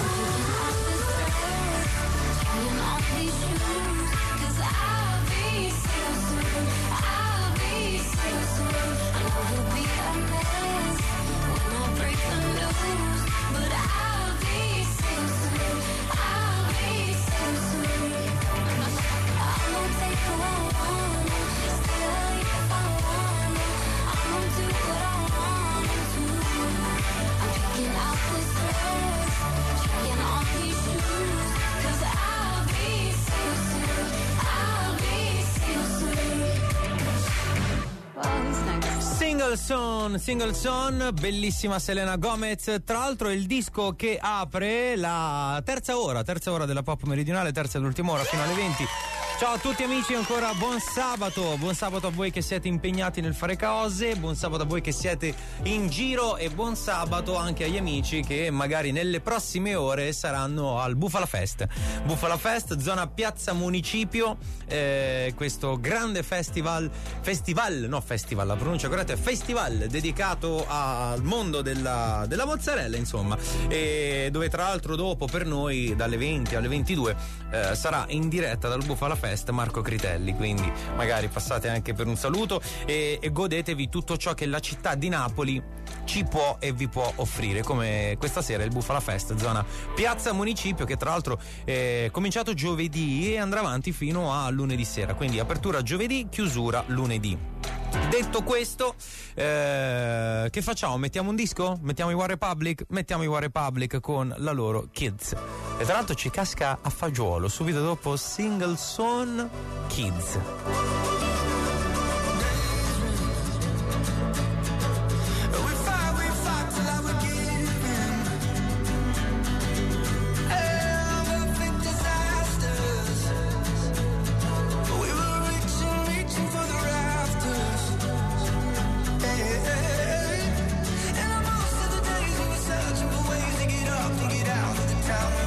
Trying on these shoes, 'cause I'll be single soon. I'll be single soon. I know he'll be a mess when I break the news, but I'll be single soon. I'll be single soon. I'm gonna take who I want, stay late if I want. I'm gonna do what I wanna do. I'm picking out this dress, trying on these shoes, 'cause I'll be single soon. I'll be single soon. Wow, he's nice. Single Son, Single Son, bellissima Selena Gomez. Tra l'altro è il disco che apre la terza ora, terza ora della Pop Meridionale, terza ed ultima ora fino alle venti. Ciao a tutti amici, ancora buon sabato, buon sabato a voi che siete impegnati nel fare cose, buon sabato a voi che siete in giro e buon sabato anche agli amici che magari nelle prossime ore saranno al Bufala Fest. Bufala Fest, zona Piazza Municipio, eh, questo grande festival, festival, no festival, la pronuncia corretta è festival dedicato al mondo della, della mozzarella, insomma, e dove tra l'altro dopo per noi dalle venti alle ventidue eh, sarà in diretta dal Bufala Fest Marco Critelli, quindi magari passate anche per un saluto e, e godetevi tutto ciò che la città di Napoli ci può e vi può offrire, come questa sera il Bufala Fest, zona Piazza Municipio, che tra l'altro è cominciato giovedì e andrà avanti fino a lunedì sera, quindi apertura giovedì, chiusura lunedì. Detto questo, eh, che facciamo? Mettiamo un disco? Mettiamo i One Republic? Mettiamo i One Republic con la loro Kids. E tra l'altro ci casca a fagiolo subito dopo Single Son, Kids.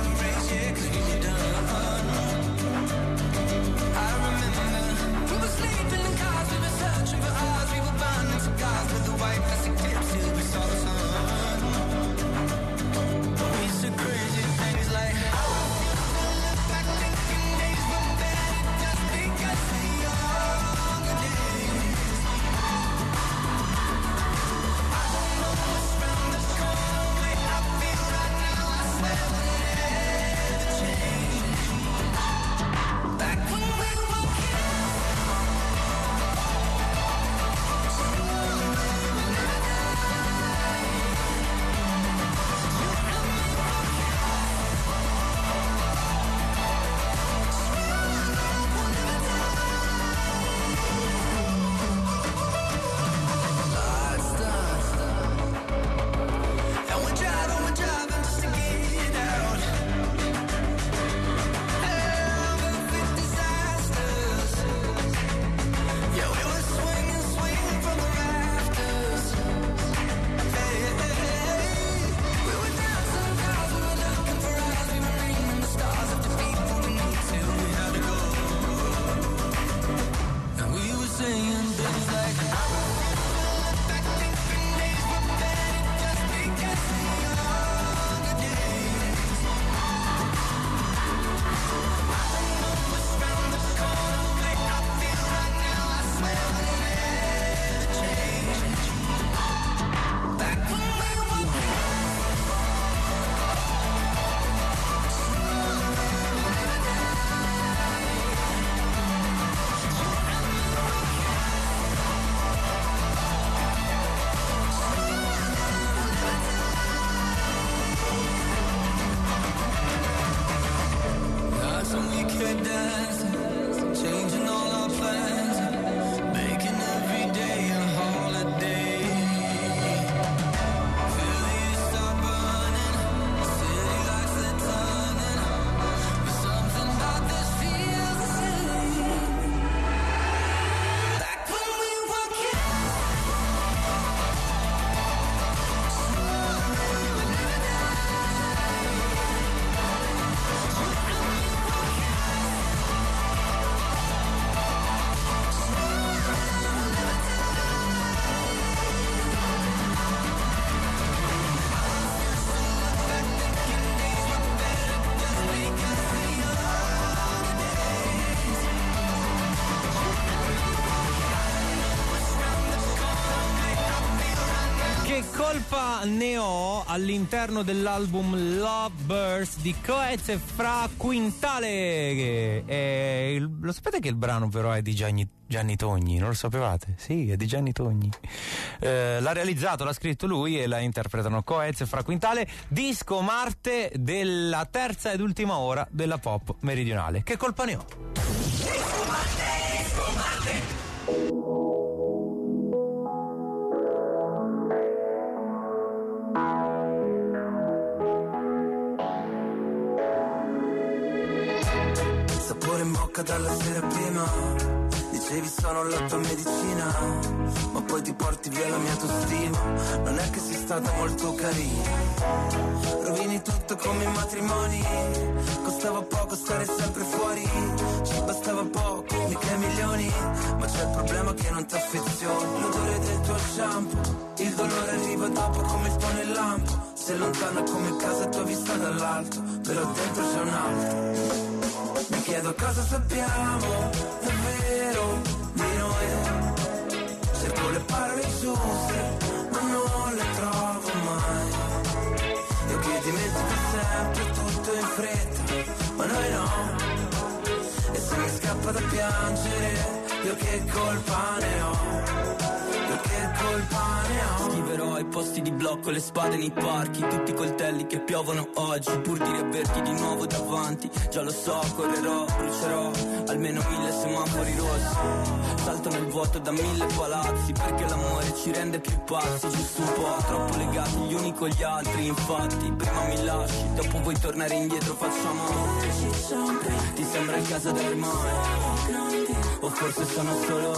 I remember we were sleeping dancing, changing all our plans, making every day a holiday. Feel the years start burning, city lights they're turning, but something about this feels the same. Like when we were kids. Che colpa ne ho all'interno dell'album Lovebirds di Coez e Fra Quintale? Che è il- lo sapete che il brano però è di Gianni, Gianni Togni? Non lo sapevate? Sì, è di Gianni Togni. Eh, l'ha realizzato, l'ha scritto lui e la interpretano Coez e Fra Quintale. Disco Marte della terza ed ultima ora della pop meridionale. Che colpa ne ho? Disco Marte, Disco Marte. Sapore in bocca dalla sera prima, dicevi sono la tua medicina, ma poi ti porti via la mia autostima. Non è che sei stata molto carina, rovini tutto come i matrimoni. Costava poco stare sempre fuori, ci bastava poco, mica milioni. Ma c'è il problema che non ti affezioni. L'odore del tuo shampoo, il dolore arriva dopo come il tuo nel lampo. Sei lontana come casa tua vista dall'alto, però dentro c'è un altro. Mi chiedo cosa sappiamo davvero di noi. Cerco le parole giuste, ma non le trovo mai. Io che dimentico sempre tutto in fretta, ma noi no. E se mi scappa da piangere, io che colpa ne ho? Io che colpa ne ho? Scriverò ai posti di blocco, le spade nei parchi, tutti i coltelli che piovono oggi, pur di riaverti di nuovo davanti. Già lo so, correrò, brucerò almeno mille semafori rossi. Salto nel vuoto da mille palazzi, perché l'amore ci rende più pazzi. Giusto un po', troppo legati gli uni con gli altri. Infatti, prima mi lasci, dopo vuoi tornare indietro, facciamo. Ti sembra il caso del mare, o forse sono solo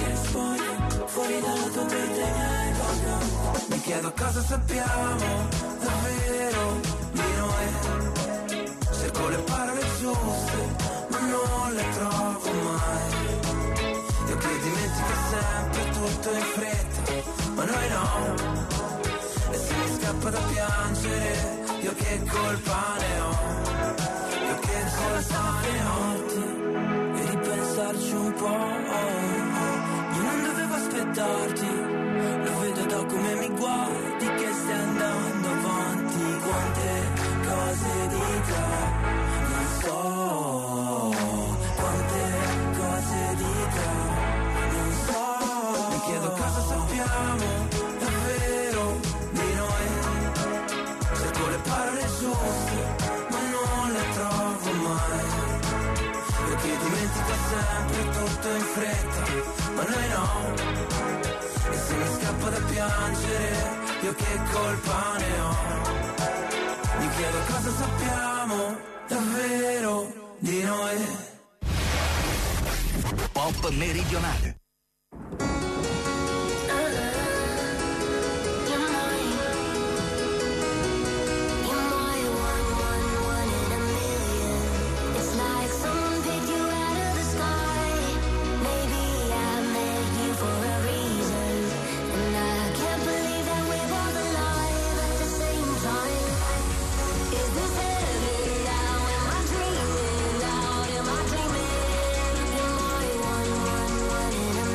fuori dalla tua vita. Mi chiedo cosa sappiamo davvero di noi. Cerco le parole giuste, ma non le trovo mai. Io che dimentico sempre tutto in fretta, ma noi no. E se mi scappa da piangere, io che colpa ne ho? Io che colpa ne ho? E ripensarci un po'. Io non dovevo aspettarti, lo vedo da come mi guardi che stai andando avanti. Quante cose di te non so, quante cose di te non so. Mi chiedo cosa sappiamo davvero di noi. Cerco le parole giuste, ma non le trovo mai. Io che dimentico sempre tutto in fretta, ma noi no. E se mi scappa da piangere, io che colpa ne ho? Mi chiedo cosa sappiamo davvero di noi. Pop meridionale. Am I dreaming? Am I one, one, one in a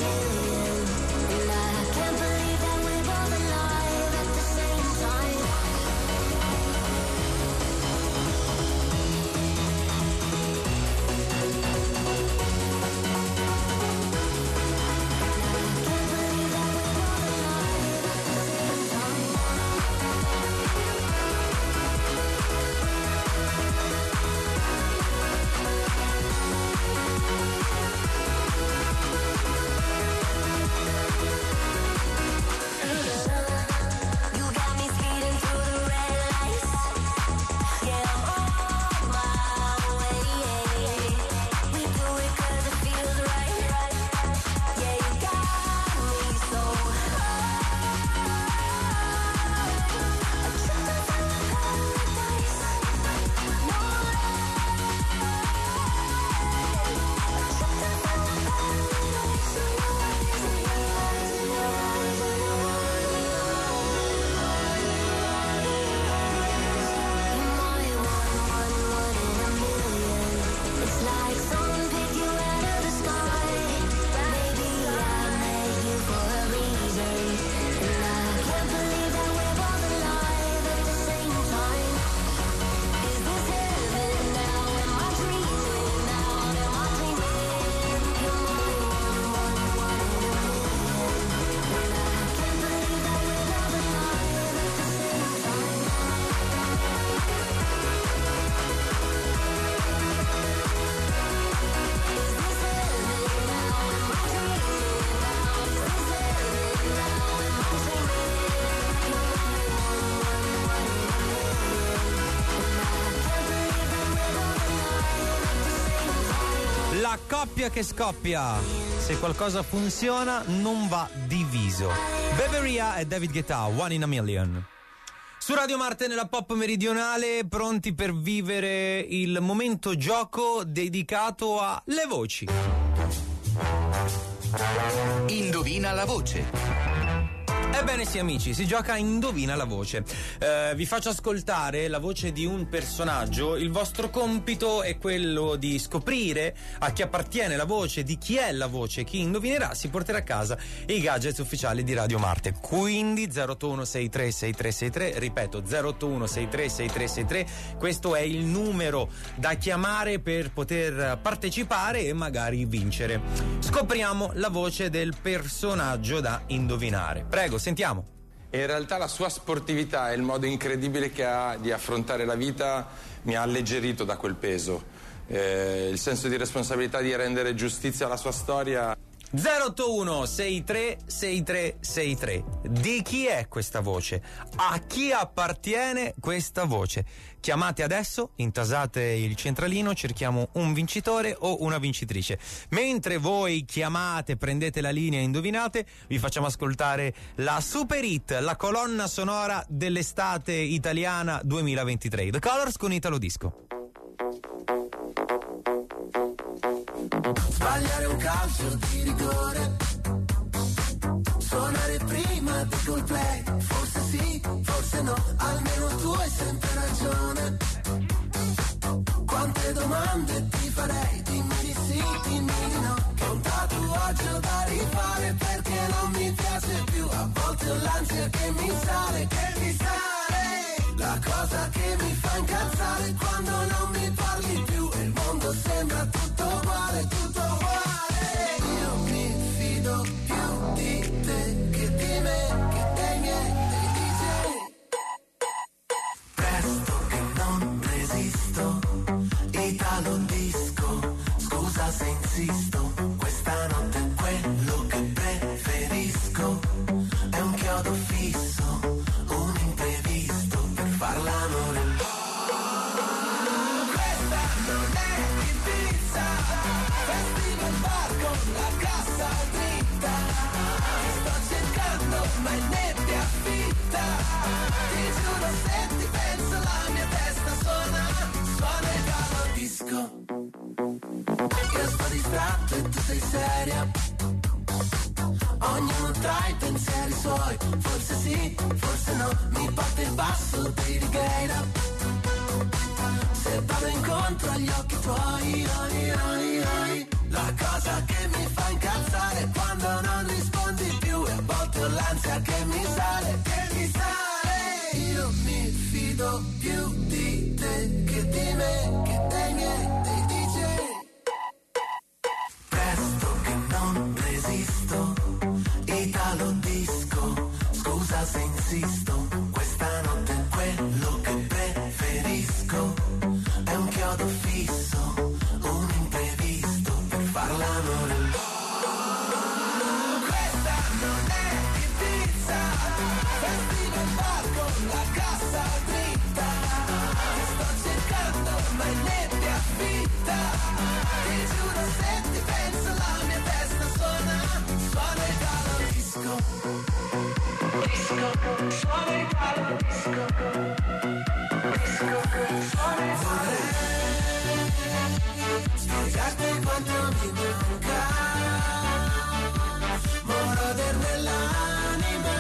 La coppia che scoppia. Se qualcosa funziona, non va diviso. Beveria e David Guetta, One in a Million. Su Radio Marte nella Pop Meridionale, pronti per vivere il momento gioco dedicato alle voci. Indovina la voce. Ebbene sì amici, si gioca a Indovina la voce. Eh, vi faccio ascoltare la voce di un personaggio. Il vostro compito è quello di scoprire a chi appartiene la voce, di chi è la voce. Chi indovinerà si porterà a casa i gadget ufficiali di Radio Marte. Quindi zero otto uno sei tre sei tre sei tre, ripeto zero otto uno sei tre sei tre sei tre, questo è il numero da chiamare per poter partecipare e magari vincere. Scopriamo la voce del personaggio da indovinare. Prego, sentiamo. In realtà la sua sportività e il modo incredibile che ha di affrontare la vita mi ha alleggerito da quel peso. Eh, il senso di responsabilità di rendere giustizia alla sua storia. zero otto uno sei tre sei tre sei tre. Di chi è questa voce? A chi appartiene questa voce? Chiamate adesso, intasate il centralino, cerchiamo un vincitore o una vincitrice. Mentre voi chiamate, prendete la linea e indovinate, vi facciamo ascoltare la super hit, la colonna sonora dell'estate italiana duemilaventitré. The Colors con Italo Disco. Sbagliare un calcio di rigore, suonare prima di Coldplay, forse sì, forse no, almeno tu hai sempre ragione. Quante domande ti farei, dimmi di sì, dimmi di no, che un tatuaggio da rifare perché non mi piace più, a volte ho l'ansia che mi sale, che mi sale, la cosa che mi fa incazzare quando non mi parli più e il mondo sembra tutto uguale, tutto uguale. Io mi fido più di te che di me, che dei miei, dei D J. Presto che non resisto, Italo Disco, scusa se insisto, questa notte è quello che preferisco, è un chiodo fisso, un imprevisto per far l'amore. Questa non è Ibiza, festival bar con la cassa dritta, sto cercando ma in nebbia fitta, ti giuro se ti penso la mia testa suona, suona Italo Disco. Io sto distratto e tu sei seria, ognuno tra i pensieri suoi, forse sì, forse no, mi parte il basso di Righeira, se vado incontro agli occhi tuoi, oi, oi, oi. La cosa che mi fa incazzare è quando non rispondi più e a volte ho l'ansia che mi sale, che mi sale. Io mi fido più di te che di me, che dei miei, dei D J. Presto che non resisto, Italo Disco, scusa se insisto, questa notte è quello che preferisco, è un chiodo fisso, un imprevisto per far l'amore. Questa non è Ibiza, festival bar con la cassa dritta, sto cercando ma in nebbia fitta, ti giuro se ti penso la mia testa suona, suona Italo Disco. Disco, suona Italo Disco. Disco, suona Italo Disco. Spiegarti quanto mi manca, moroder nell'anima,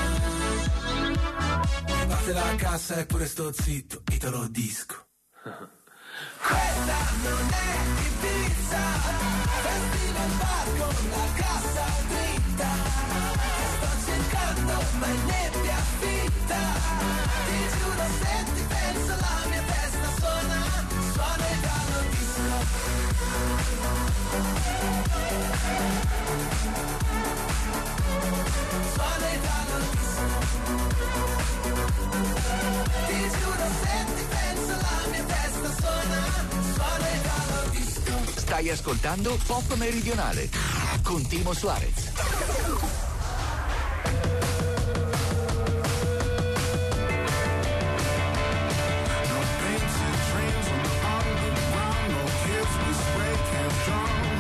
mi batte la cassa e pure sto zitto, Italo Disco. Questa non è Ibiza, festival bar con la cassa dritta, sto cercando ma in nebbia fitta, ti giuro se ti penso la mia testa suona, suona Italo Disco. Suona Italo Disco. Ti giuro se ti penso la mia testa suona, suona Italo Disco. Stai ascoltando Pop Meridionale con Timo Suarez. Dreams and dreams on the underground, no kids we spray can't drown.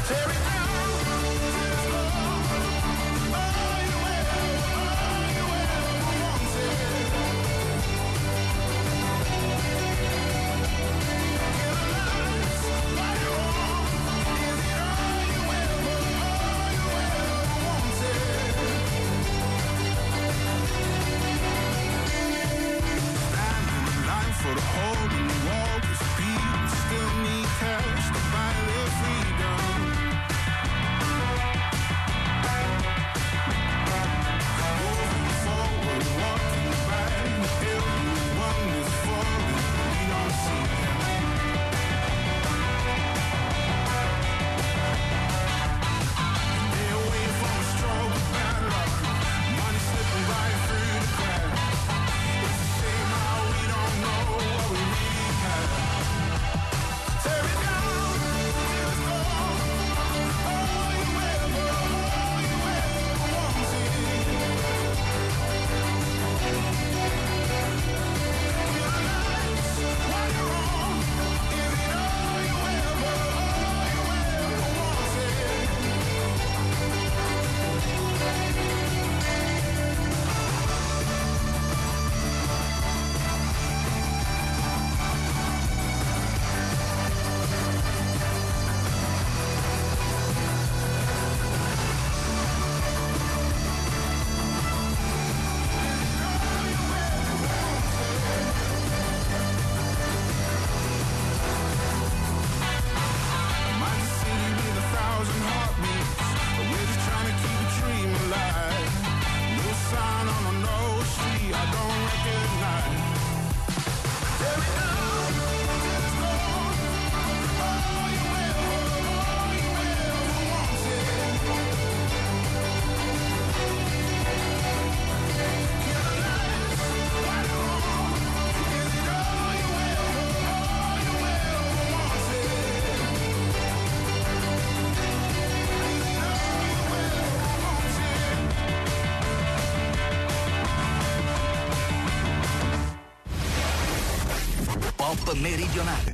Pop meridionale.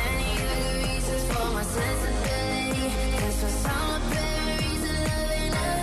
Sensibility, 'cause for some apparent reason, loving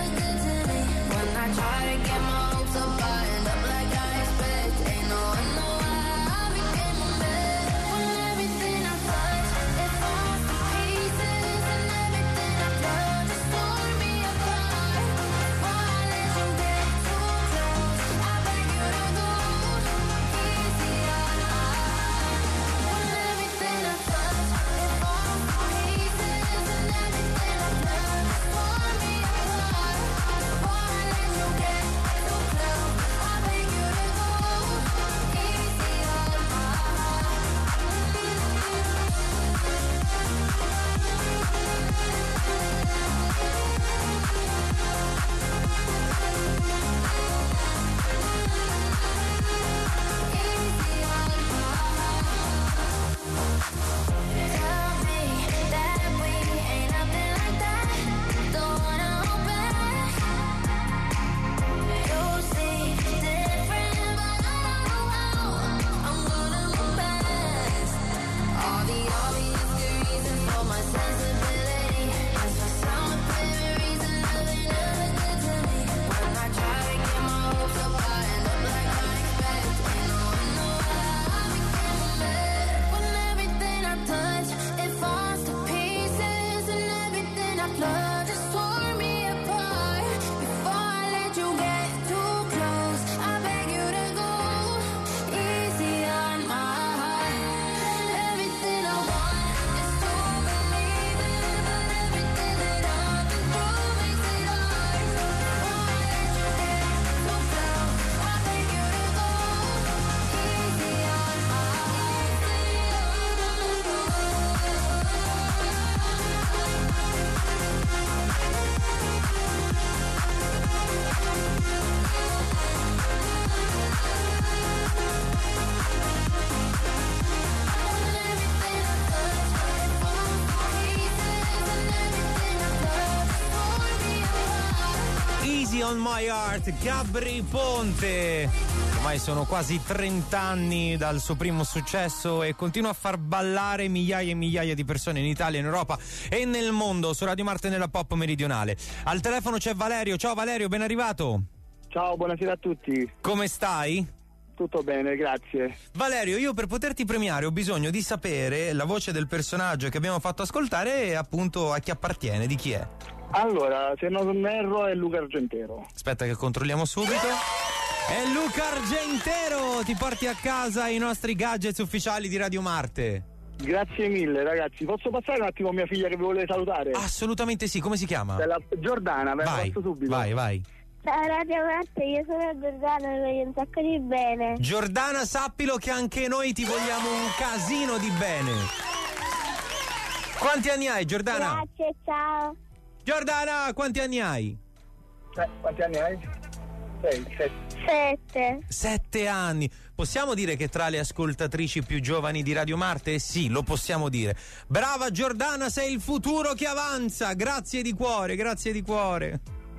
My Heart, Gabry Ponte. Ormai sono quasi trenta anni dal suo primo successo e continua a far ballare migliaia e migliaia di persone in Italia, in Europa e nel mondo su Radio Marte nella Pop Meridionale. Al telefono c'è Valerio. Ciao Valerio, ben arrivato. Ciao, buonasera a tutti. Come stai? Tutto bene, grazie. Valerio, io per poterti premiare ho bisogno di sapere la voce del personaggio che abbiamo fatto ascoltare e appunto a chi appartiene, di chi è. Allora, se non erro è Luca Argentero. Aspetta che controlliamo subito. È Luca Argentero, ti porti a casa i nostri gadgets ufficiali di Radio Marte. Grazie mille ragazzi, posso passare un attimo a mia figlia che vi vuole salutare? Assolutamente sì, come si chiama? Della Giordana, ve la Vai, passo subito. vai, vai. Ciao Radio Marte, io sono Giordana e voglio un sacco di bene. Giordana, sappilo che anche noi ti vogliamo un casino di bene. Quanti anni hai, Giordana? Grazie, ciao. Giordana, quanti anni hai? Eh, quanti anni hai? Sei, sette. Sette. Sette anni. Possiamo dire che tra le ascoltatrici più giovani di Radio Marte? Sì, lo possiamo dire. Brava Giordana, sei il futuro che avanza. Grazie di cuore, grazie di cuore.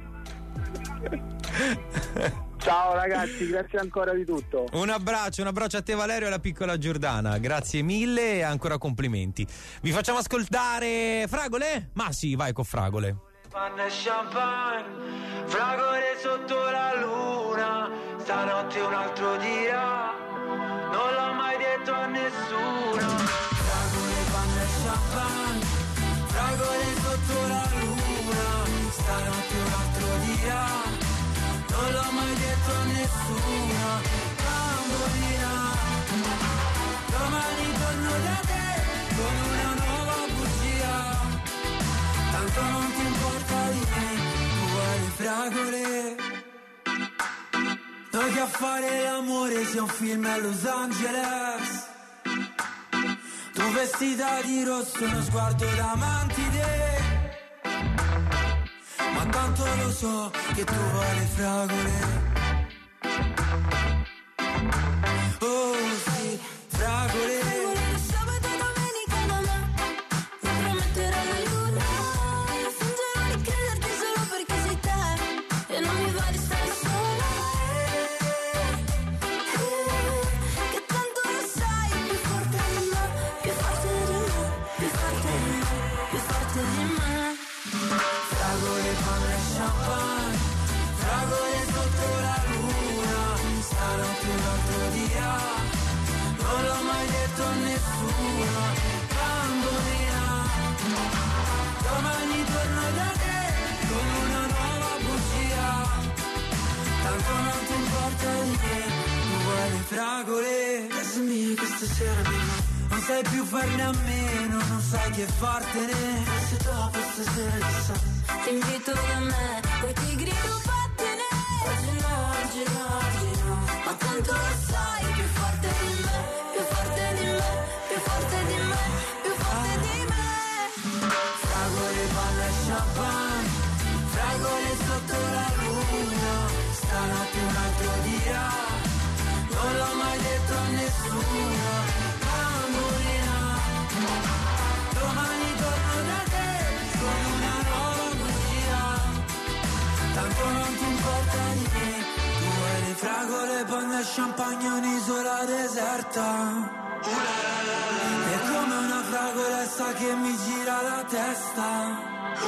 Ciao ragazzi, grazie ancora di tutto. Un abbraccio, un abbraccio a te Valerio e alla piccola Giordana. Grazie mille e ancora complimenti. Vi facciamo ascoltare Fragole? Ma sì, vai con Fragole. Panna e champagne, fragole sotto la luna, stanotte un altro dirà, non l'ho mai detto a nessuno. Fragole, panna e champagne, fragole sotto la luna, stanotte un altro dirà, non l'ho mai detto a nessuno. Bambolina, domani torno da te con una nuova bugia, tanto non ti importa di me, uguale fragole. Noi che a fare l'amore sia un film a Los Angeles, tu vestita di rosso, uno sguardo da mantide, ma tanto lo so che tu vuoi le fragole. Oh sì, fragole. Fragole sabato e domenica da me, mi prometterai la luna, io fingerò di crederti solo perché sei te, e non mi va di stare sola, eh, eh, che tanto lo sai, più forte di me, più forte di me, più forte di me, più forte di me. Fragole, panna e champagne, fragole sotto la luna, stanotte un altro dirà, non l'ho mai detto a nessuno. Bambolina, domani torno da te con una nuova bugia, tanto non ti importa di me, tu vuoi le fragole. Casa mia questa sera non sai più farne a meno, non sai che fartene, se dopo stasera chissà Ti invito da me, poi ti grido vattene. Oggi no, oggi no, oggi no, ma tanto lo sai, più forte di me, più forte di me, più forte di me, più forte di me. Fragole, panna e champagne, fragole sotto la luna, stanotte un altro dirà, non l'ho mai detto a nessuno. Bambolina, domani torno da te con una nuova bugia, tanto non ti importa di me, tu hai le fragole, panna e champagne, un'isola deserta, è come una fragolessa che mi gira la testa,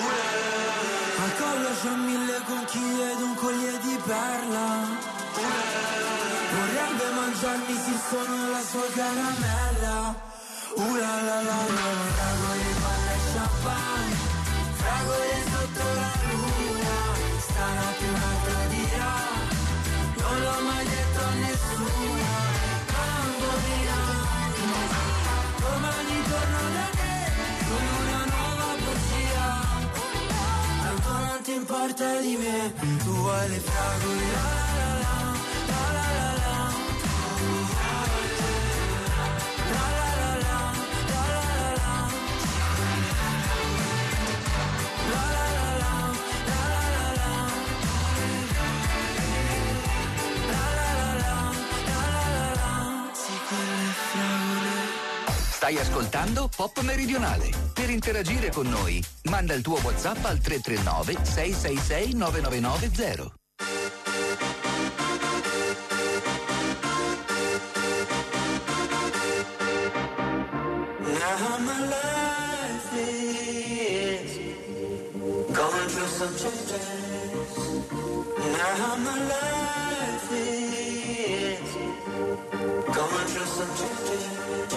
al collo c'ho mille conchiglie ed un collier di perla, vorrebbe mangiarmi se sono la sua caramella. Uh la la la la, fragole, panna e champagne, fragole sotto la luna, stanotte un altro dirà, non l'ho mai detto a nessuno. Bambolina, domani torno da te con una nuova bugia, tanto non ti importa di me, tu vuoi le fragole. La la la la, la la la la. Stai ascoltando Pop Meridionale. Per interagire con noi, manda il tuo WhatsApp al tre tre nove sei sei sei nove nove nove zero. Now my life is going through some changes. Now my life is going through some changes.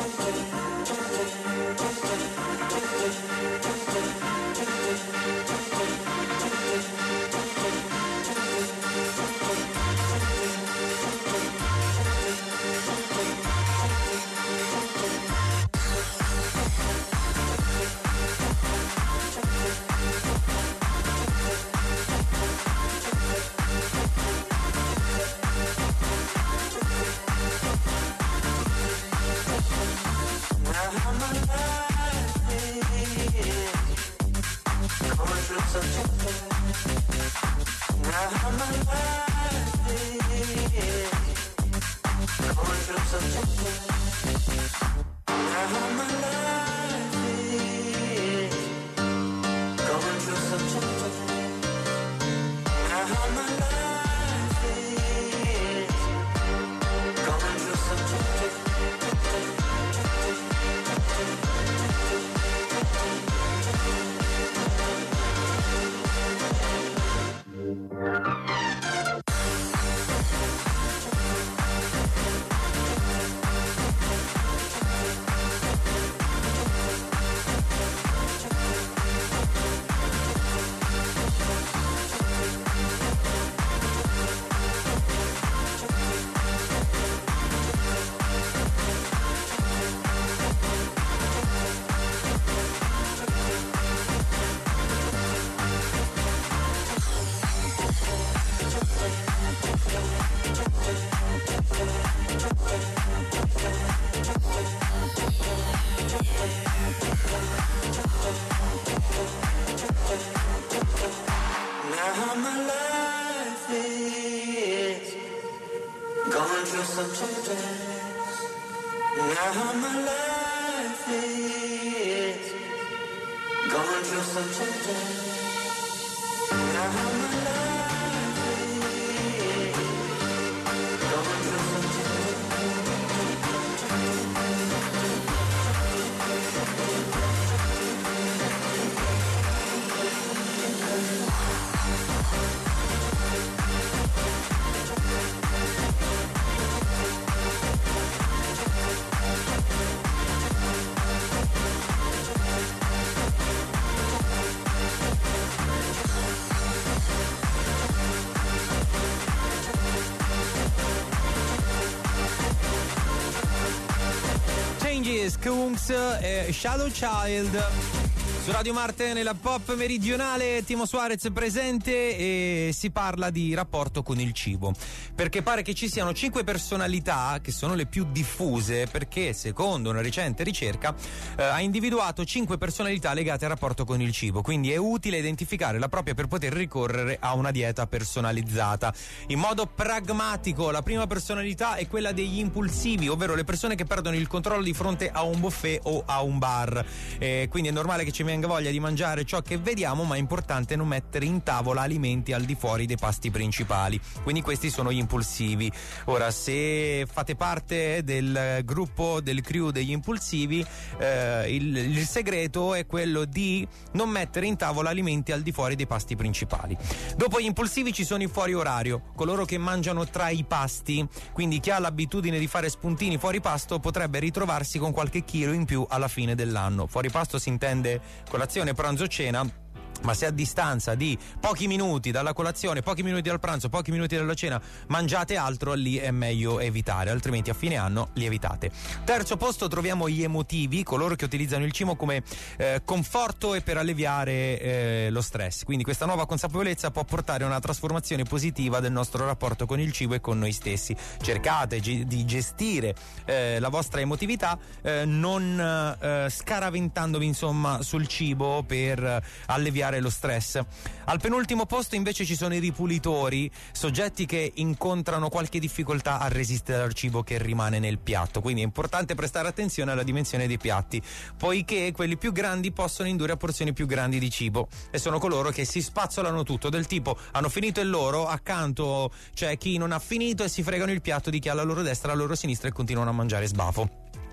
Kungs e Shadow Child su Radio Marte nella Pop Meridionale. Timo Suarez presente e si parla di rapporto con il cibo, perché pare che ci siano cinque personalità che sono le più diffuse, perché secondo una recente ricerca eh, ha individuato cinque personalità legate al rapporto con il cibo, quindi è utile identificare la propria per poter ricorrere a una dieta personalizzata in modo pragmatico. La prima personalità è quella degli impulsivi, ovvero le persone che perdono il controllo di fronte a un buffet o a un bar, eh, quindi è normale che ci venga voglia di mangiare ciò che vediamo, ma è importante non mettere in tavola alimenti al di fuori dei pasti principali, quindi questi sono gli impulsivi. Ora, se fate parte del gruppo, del crew degli impulsivi, eh, il, il segreto è quello di non mettere in tavola alimenti al di fuori dei pasti principali. Dopo gli impulsivi ci sono i fuori orario, coloro che mangiano tra i pasti, quindi chi ha l'abitudine di fare spuntini fuori pasto potrebbe ritrovarsi con qualche chilo in più alla fine dell'anno. Fuori pasto si intende colazione, pranzo, cena, ma se a distanza di pochi minuti dalla colazione, pochi minuti dal pranzo, pochi minuti dalla cena mangiate altro, lì è meglio evitare, altrimenti a fine anno lievitate. Terzo posto troviamo gli emotivi, coloro che utilizzano il cibo come eh, conforto e per alleviare eh, lo stress, quindi questa nuova consapevolezza può portare a una trasformazione positiva del nostro rapporto con il cibo e con noi stessi. Cercate gi- di gestire eh, la vostra emotività eh, non eh, scaraventandovi insomma sul cibo per eh, alleviare lo stress. Al penultimo posto invece ci sono i ripulitori, soggetti che incontrano qualche difficoltà a resistere al cibo che rimane nel piatto, quindi è importante prestare attenzione alla dimensione dei piatti, poiché quelli più grandi possono indurre a porzioni più grandi di cibo, e sono coloro che si spazzolano tutto, del tipo hanno finito il loro, accanto c'è chi non ha finito e si fregano il piatto di chi ha alla loro destra, alla loro sinistra, e continuano a mangiare sbafo.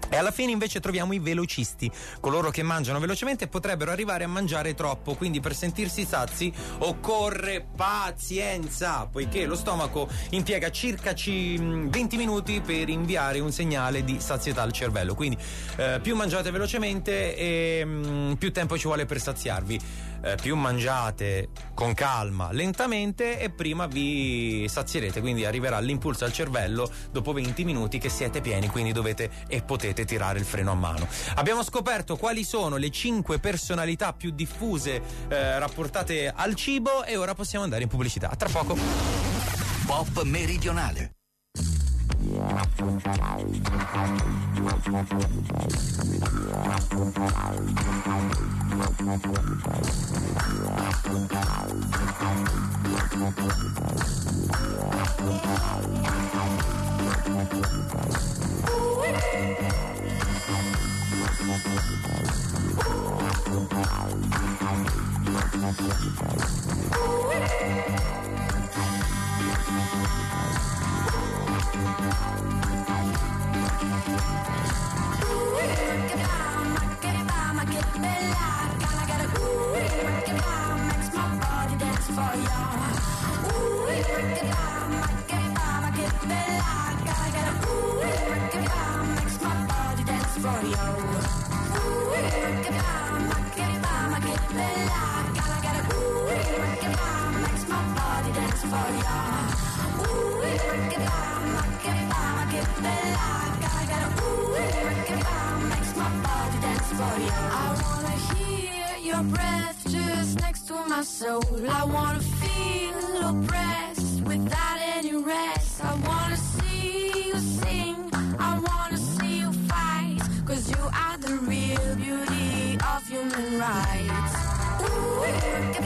E alla fine invece troviamo i velocisti, coloro che mangiano velocemente e potrebbero arrivare a mangiare troppo, quindi per sentirsi sazi occorre pazienza, poiché lo stomaco impiega circa venti minuti per inviare un segnale di sazietà al cervello, quindi eh, più mangiate velocemente e mh, più tempo ci vuole per saziarvi, eh, più mangiate con calma, lentamente e prima vi sazierete, quindi arriverà l'impulso al cervello dopo venti minuti che siete pieni, quindi dovete e potete tirare il freno a mano. Abbiamo scoperto quali sono le cinque personalità più diffuse eh, rapportate al cibo e ora possiamo andare in pubblicità. A tra poco. Pop meridionale. Soul. I wanna feel oppressed without any rest. I wanna see you sing, I wanna see you fight, cause you are the real beauty of human rights. Ooh, make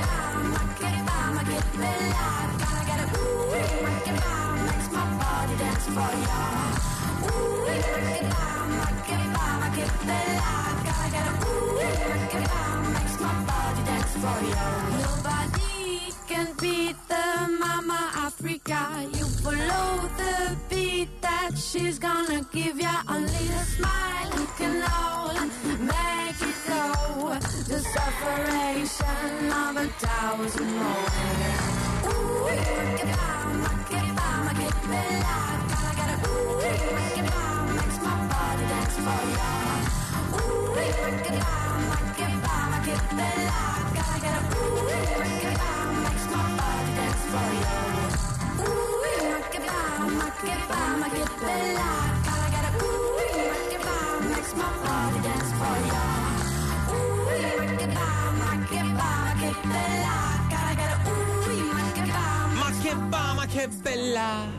it bella, gotta get a ooh, make it bella, makes my body dance for ya. Ooh, make it bella, make it bella, gotta get a ooh, make it bella, makes my body dance for ya. Nobody can beat the Mama Africa. You follow the beat that she's gonna give ya. Only a smile you can all make it go. The separation of a thousand more. Ooh, make it bam, make it bam, make it bella. Gotta get a ooh, make it bam, makes my body dance for ya. Ooh, make it bam, make it bam, make it bella. Gotta get a ooh, make it bam, makes my body dance for ya. Ooh, make it bam, make it bam, make it bella. Gotta get a ooh, make it bam, makes my body dance for ya. Ooh, make it bam, make it bam, make it bella. Gotta get a ooh, make it bam. Ma che ba, ma che bella!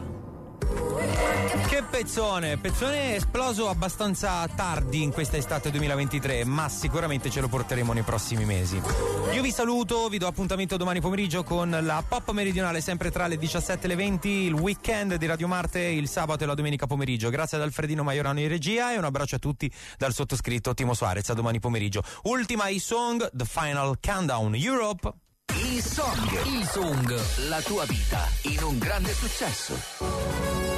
Che pezzone, pezzone esploso abbastanza tardi in questa estate duemilaventitré, ma sicuramente ce lo porteremo nei prossimi mesi. Io vi saluto, vi do appuntamento domani pomeriggio con la Pop Meridionale, sempre tra le diciassette e le venti, il weekend di Radio Marte il sabato e la domenica pomeriggio. Grazie ad Alfredino Maiorano in regia e un abbraccio a tutti dal sottoscritto Timo Suarez. A domani pomeriggio. Ultima e-song, The Final Countdown, Europe. E-song, e-song, la tua vita in un grande successo.